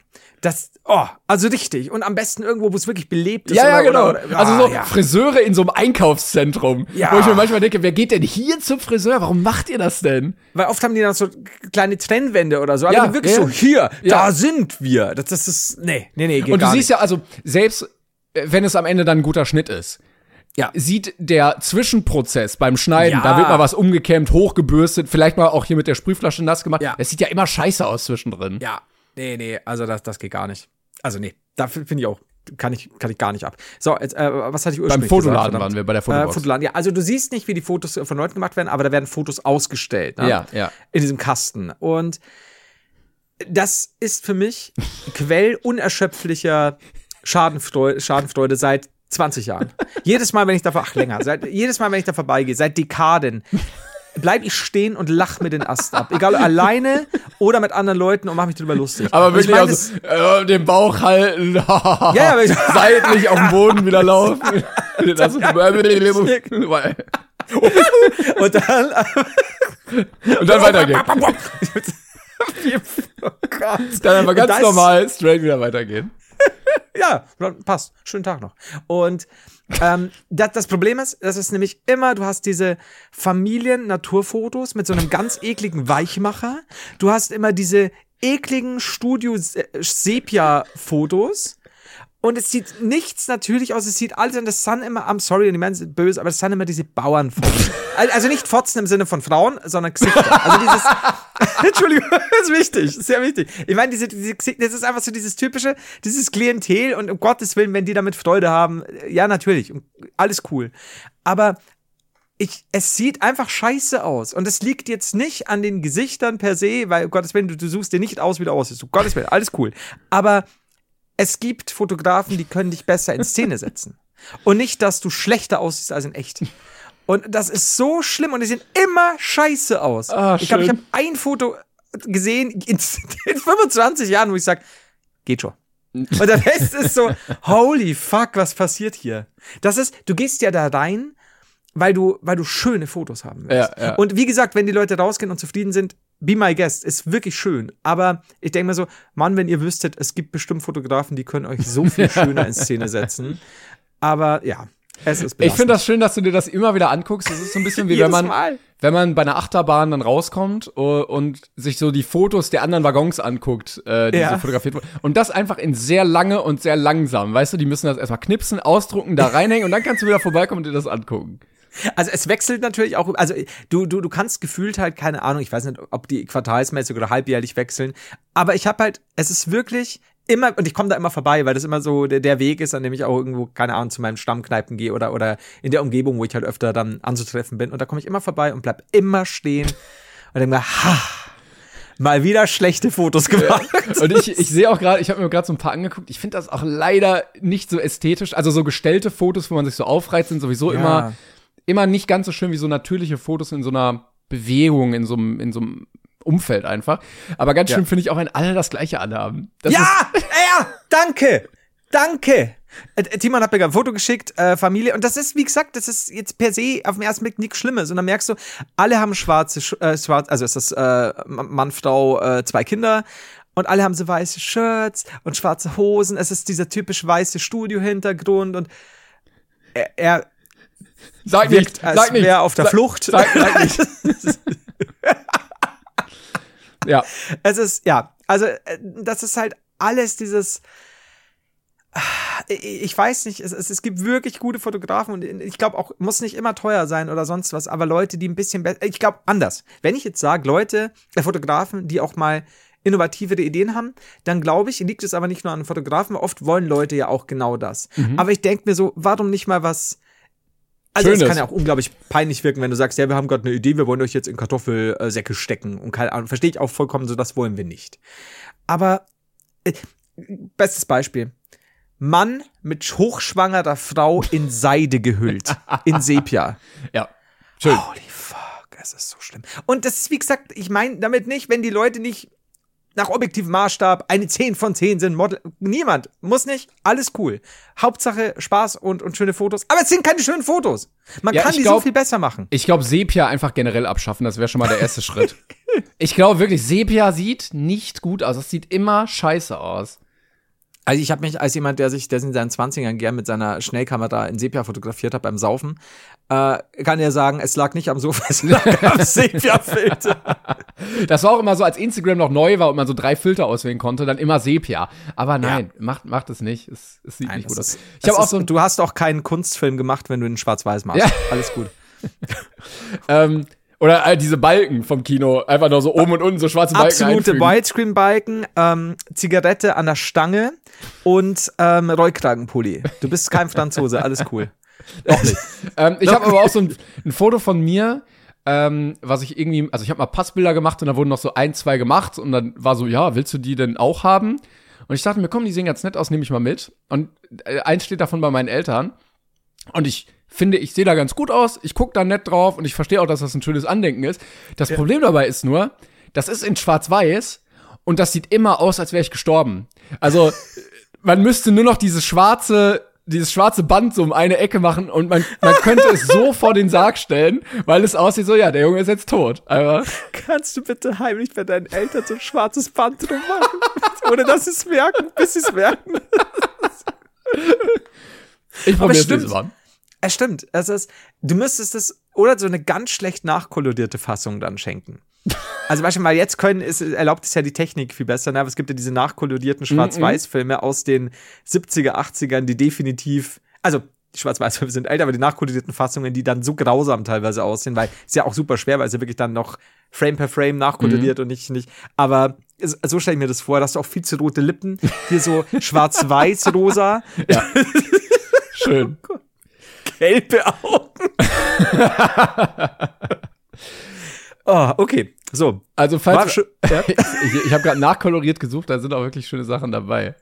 Also richtig. Und am besten irgendwo, wo es wirklich belebt ist. Ja, genau. Friseure in so einem Einkaufszentrum. Ja. Wo ich mir manchmal denke, wer geht denn hier zum Friseur? Warum macht ihr das denn? Weil oft haben die dann so kleine Trennwände oder so. Aber wirklich so, hier, da sind wir. Das ist, nee, geht gar nicht. Und du siehst ja, also, selbst wenn es am Ende dann ein guter Schnitt ist, sieht der Zwischenprozess beim Schneiden, da wird mal was umgekämmt, hochgebürstet, vielleicht mal auch hier mit der Sprühflasche nass gemacht. Es sieht ja immer scheiße aus zwischendrin. Ja. Nee, also das geht gar nicht. Also nee, dafür finde ich auch, kann ich gar nicht ab. So, jetzt, was hatte ich ursprünglich Beim Fotoladen waren wir, bei der Fotobox. Fotoladen, ja. Also du siehst nicht, wie die Fotos von Leuten gemacht werden, aber da werden Fotos ausgestellt. Ne? Ja. In diesem Kasten. Und das ist für mich Quell unerschöpflicher Schadenfreude seit 20 Jahren. Jedes Mal, wenn ich da vorbeigehe, seit Dekaden, bleib ich stehen und lach mir den Ast ab. Egal, alleine oder mit anderen Leuten und mach mich drüber lustig. Aber wirklich auch so, den Bauch halten, seitlich auf dem Boden wieder laufen. Und dann weitergehen. Oh Gott. Dann einfach ganz normal straight wieder weitergehen. Ja, passt. Schönen Tag noch. Und das Problem ist, das ist nämlich immer, du hast diese Familien-Naturfotos mit so einem ganz ekligen Weichmacher. Du hast immer diese ekligen Studio-Sepia-Fotos. Und es sieht nichts natürlich aus, es sieht alles an, das sind immer, I'm sorry, die Menschen sind böse, aber das sind immer diese Bauernfotos. Also nicht Fotzen im Sinne von Frauen, sondern Gesichter. Also dieses, Entschuldigung, das ist wichtig, sehr wichtig. Ich meine, diese Gesichter, das ist einfach so dieses typische, dieses Klientel und um Gottes Willen, wenn die damit Freude haben, ja, natürlich, alles cool. Aber es sieht einfach scheiße aus. Und es liegt jetzt nicht an den Gesichtern per se, weil, um Gottes Willen, du suchst dir nicht aus, wie du aussiehst. Um Gottes Willen, alles cool. Aber es gibt Fotografen, die können dich besser in Szene setzen. Und nicht, dass du schlechter aussiehst als in echt. Und das ist so schlimm und die sehen immer scheiße aus. Ich glaube, ich habe ein Foto gesehen in 25 Jahren, wo ich sage, geht schon. Und der Rest ist so, holy fuck, was passiert hier? Du gehst ja da rein, weil du schöne Fotos haben willst. Ja. Und wie gesagt, wenn die Leute rausgehen und zufrieden sind, be my guest, ist wirklich schön. Aber ich denke mir so, Mann, wenn ihr wüsstet, es gibt bestimmt Fotografen, die können euch so viel schöner in Szene setzen. Aber ja, Es ist belastend. Ich finde das schön, dass du dir das immer wieder anguckst. Das ist so ein bisschen wie wenn man bei einer Achterbahn dann rauskommt und sich so die Fotos der anderen Waggons anguckt, die so fotografiert wurden. Und das einfach in sehr lange und sehr langsam. Weißt du, die müssen das erstmal knipsen, ausdrucken, da reinhängen und dann kannst du wieder vorbeikommen und dir das angucken. Also es wechselt natürlich auch, also du kannst gefühlt halt, keine Ahnung, ich weiß nicht, ob die quartalsmäßig oder halbjährlich wechseln, aber ich habe halt, es ist wirklich immer, und ich komme da immer vorbei, weil das immer so der Weg ist, an dem ich auch irgendwo, keine Ahnung, zu meinen Stammkneipen gehe oder in der Umgebung, wo ich halt öfter dann anzutreffen bin, und da komme ich immer vorbei und bleib immer stehen und denke mir, mal wieder schlechte Fotos gemacht. Und ich sehe auch gerade, ich habe mir gerade so ein paar angeguckt, ich finde das auch leider nicht so ästhetisch, also so gestellte Fotos, wo man sich so aufreizt, sind sowieso immer nicht ganz so schön wie so natürliche Fotos in so einer Bewegung, in so einem Umfeld einfach. Aber ganz schön finde ich auch, wenn alle das Gleiche anhaben. Danke! Timon hat mir gerade ein Foto geschickt, Familie. Und das ist, wie gesagt, das ist jetzt per se auf den ersten Blick nichts Schlimmes. Und dann merkst du, alle haben schwarz, also ist das Mann, Frau, 2 Kinder. Und alle haben so weiße Shirts und schwarze Hosen. Es ist dieser typisch weiße Studio-Hintergrund. Und er sag wirkt, nicht, als wäre auf der Flucht. Sag nicht. Ja. Es ist, also das ist halt alles dieses, ich weiß nicht, es gibt wirklich gute Fotografen und ich glaube auch, muss nicht immer teuer sein oder sonst was, aber Leute, die ein bisschen besser, ich glaube anders. Wenn ich jetzt sage, Fotografen, die auch mal innovativere Ideen haben, dann glaube ich, liegt es aber nicht nur an Fotografen, oft wollen Leute ja auch genau das. Aber ich denke mir so, warum nicht mal was. Also es kann ja auch unglaublich peinlich wirken, wenn du sagst, ja, wir haben gerade eine Idee, wir wollen euch jetzt in Kartoffelsäcke stecken. Und keine Ahnung, verstehe ich auch vollkommen so, das wollen wir nicht. Aber, bestes Beispiel. Mann mit hochschwangerer Frau in Seide gehüllt. In Sepia. Ja, schön. Holy fuck, es ist so schlimm. Und das ist, wie gesagt, ich meine damit nicht, wenn die Leute nicht nach objektivem Maßstab eine 10 von 10 sind, Model, niemand, muss nicht, alles cool. Hauptsache Spaß und schöne Fotos. Aber es sind keine schönen Fotos. Man kann die so viel besser machen. Ich glaube, Sepia einfach generell abschaffen, das wäre schon mal der erste Schritt. Ich glaube wirklich, Sepia sieht nicht gut aus. Das sieht immer scheiße aus. Also ich habe mich als jemand, der in seinen 20ern gern mit seiner Schnellkamera in Sepia fotografiert hat beim Saufen, kann ja sagen, es lag nicht am Sofa, es lag am Sepia-Filter. Das war auch immer so, als Instagram noch neu war und man so 3 Filter auswählen konnte, dann immer Sepia. Aber nein, macht es nicht. Es sieht nicht gut aus. Du hast auch keinen Kunstfilm gemacht, wenn du ihn schwarz-weiß machst. Ja. Alles gut. Oder diese Balken vom Kino, einfach nur so oben und unten so schwarze Balken absolute Widescreen-Balken, Zigarette an der Stange und Rollkragenpulli. Du bist kein Franzose, alles cool. Doch nicht. Ich habe aber auch so ein Foto von mir, was ich irgendwie, also ich habe mal Passbilder gemacht und da wurden noch so 1, 2 gemacht und dann war so, ja, willst du die denn auch haben? Und ich dachte mir, komm, die sehen ganz nett aus, nehme ich mal mit. Und eins steht davon bei meinen Eltern und ich finde, ich sehe da ganz gut aus, ich gucke da nett drauf und ich verstehe auch, dass das ein schönes Andenken ist. Das Problem dabei ist nur, das ist in schwarz-weiß und das sieht immer aus, als wäre ich gestorben. Also, man müsste nur noch dieses schwarze Band so um eine Ecke machen und man könnte es so vor den Sarg stellen, weil es aussieht so, ja, der Junge ist jetzt tot. Aber kannst du bitte heimlich bei deinen Eltern so ein schwarzes Band drum machen? Ohne dass sie es merken, bis sie es merken. Ich probiere es dieses Mal. Es stimmt. Du müsstest es oder so eine ganz schlecht nachkolorierte Fassung dann schenken. Also beispielsweise jetzt erlaubt es ja die Technik viel besser, ne? Aber es gibt ja diese nachkolorierten Schwarz-Weiß-Filme aus den 70er, 80ern, die definitiv, also die Schwarz-Weiß-Filme sind älter, aber die nachkolorierten Fassungen, die dann so grausam teilweise aussehen, weil es ja auch super schwer, weil es ja wirklich dann noch Frame per Frame nachkoloriert und nicht. Aber so stelle ich mir das vor, dass du auch viel zu rote Lippen, hier so schwarz-weiß-rosa. Ja. Schön. Gelbe Augen. Oh, okay. So. Also falls ich habe gerade nachkoloriert gesucht, da sind auch wirklich schöne Sachen dabei.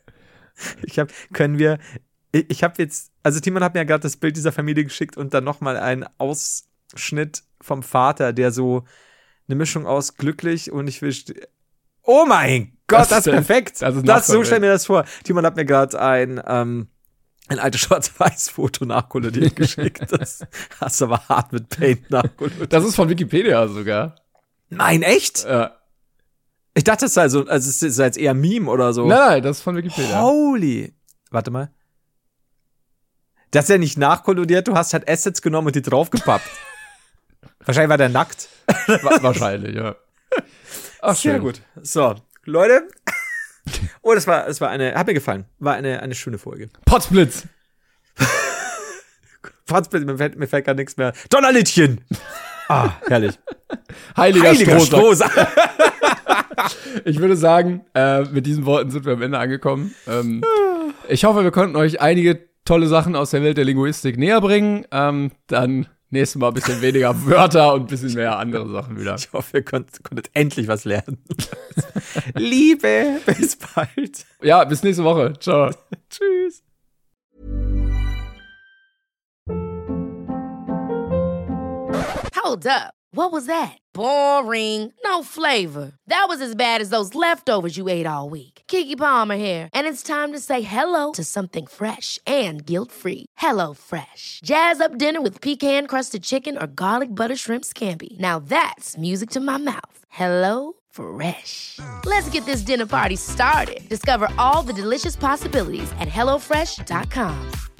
Also Timon hat mir ja gerade das Bild dieser Familie geschickt und dann nochmal einen Ausschnitt vom Vater, der so eine Mischung aus glücklich und ich will. Oh mein Gott, das ist perfekt. So stell mir das vor. Timon hat mir gerade ein altes Schwarz-Weiß-Foto nachkoloriert geschickt. Das hast du aber hart mit Paint nachkoloriert. Das ist von Wikipedia sogar. Nein, echt? Ja. Ich dachte, es sei so, also es ist jetzt eher Meme oder so. Nein, das ist von Wikipedia. Holy. Warte mal. Das ist ja nicht nachkoloriert, du hast halt Assets genommen und die draufgepappt. Wahrscheinlich war der nackt. Wahrscheinlich, ja. Ach, sehr schön. gut. So, Leute. Oh, das war hat mir gefallen. War eine schöne Folge. Potzblitz. Potzblitz, mir fällt gar nichts mehr. Donnerlittchen. Ah, herrlich. Heiliger Strohsack. Strohsack. Ich würde sagen, mit diesen Worten sind wir am Ende angekommen. Ich hoffe, wir konnten euch einige tolle Sachen aus der Welt der Linguistik näher bringen. Dann nächstes Mal ein bisschen weniger Wörter und ein bisschen mehr andere Sachen wieder. Ich hoffe, ihr konntet endlich was lernen. Liebe, bis bald. Ja, bis nächste Woche. Ciao. Tschüss. Hold up. What was that? Boring. No flavor. That was as bad as those leftovers you ate all week. Keke Palmer here, and it's time to say hello to something fresh and guilt-free. Hello Fresh. Jazz up dinner with pecan-crusted chicken or garlic butter shrimp scampi. Now that's music to my mouth. Hello Fresh. Let's get this dinner party started. Discover all the delicious possibilities at HelloFresh.com.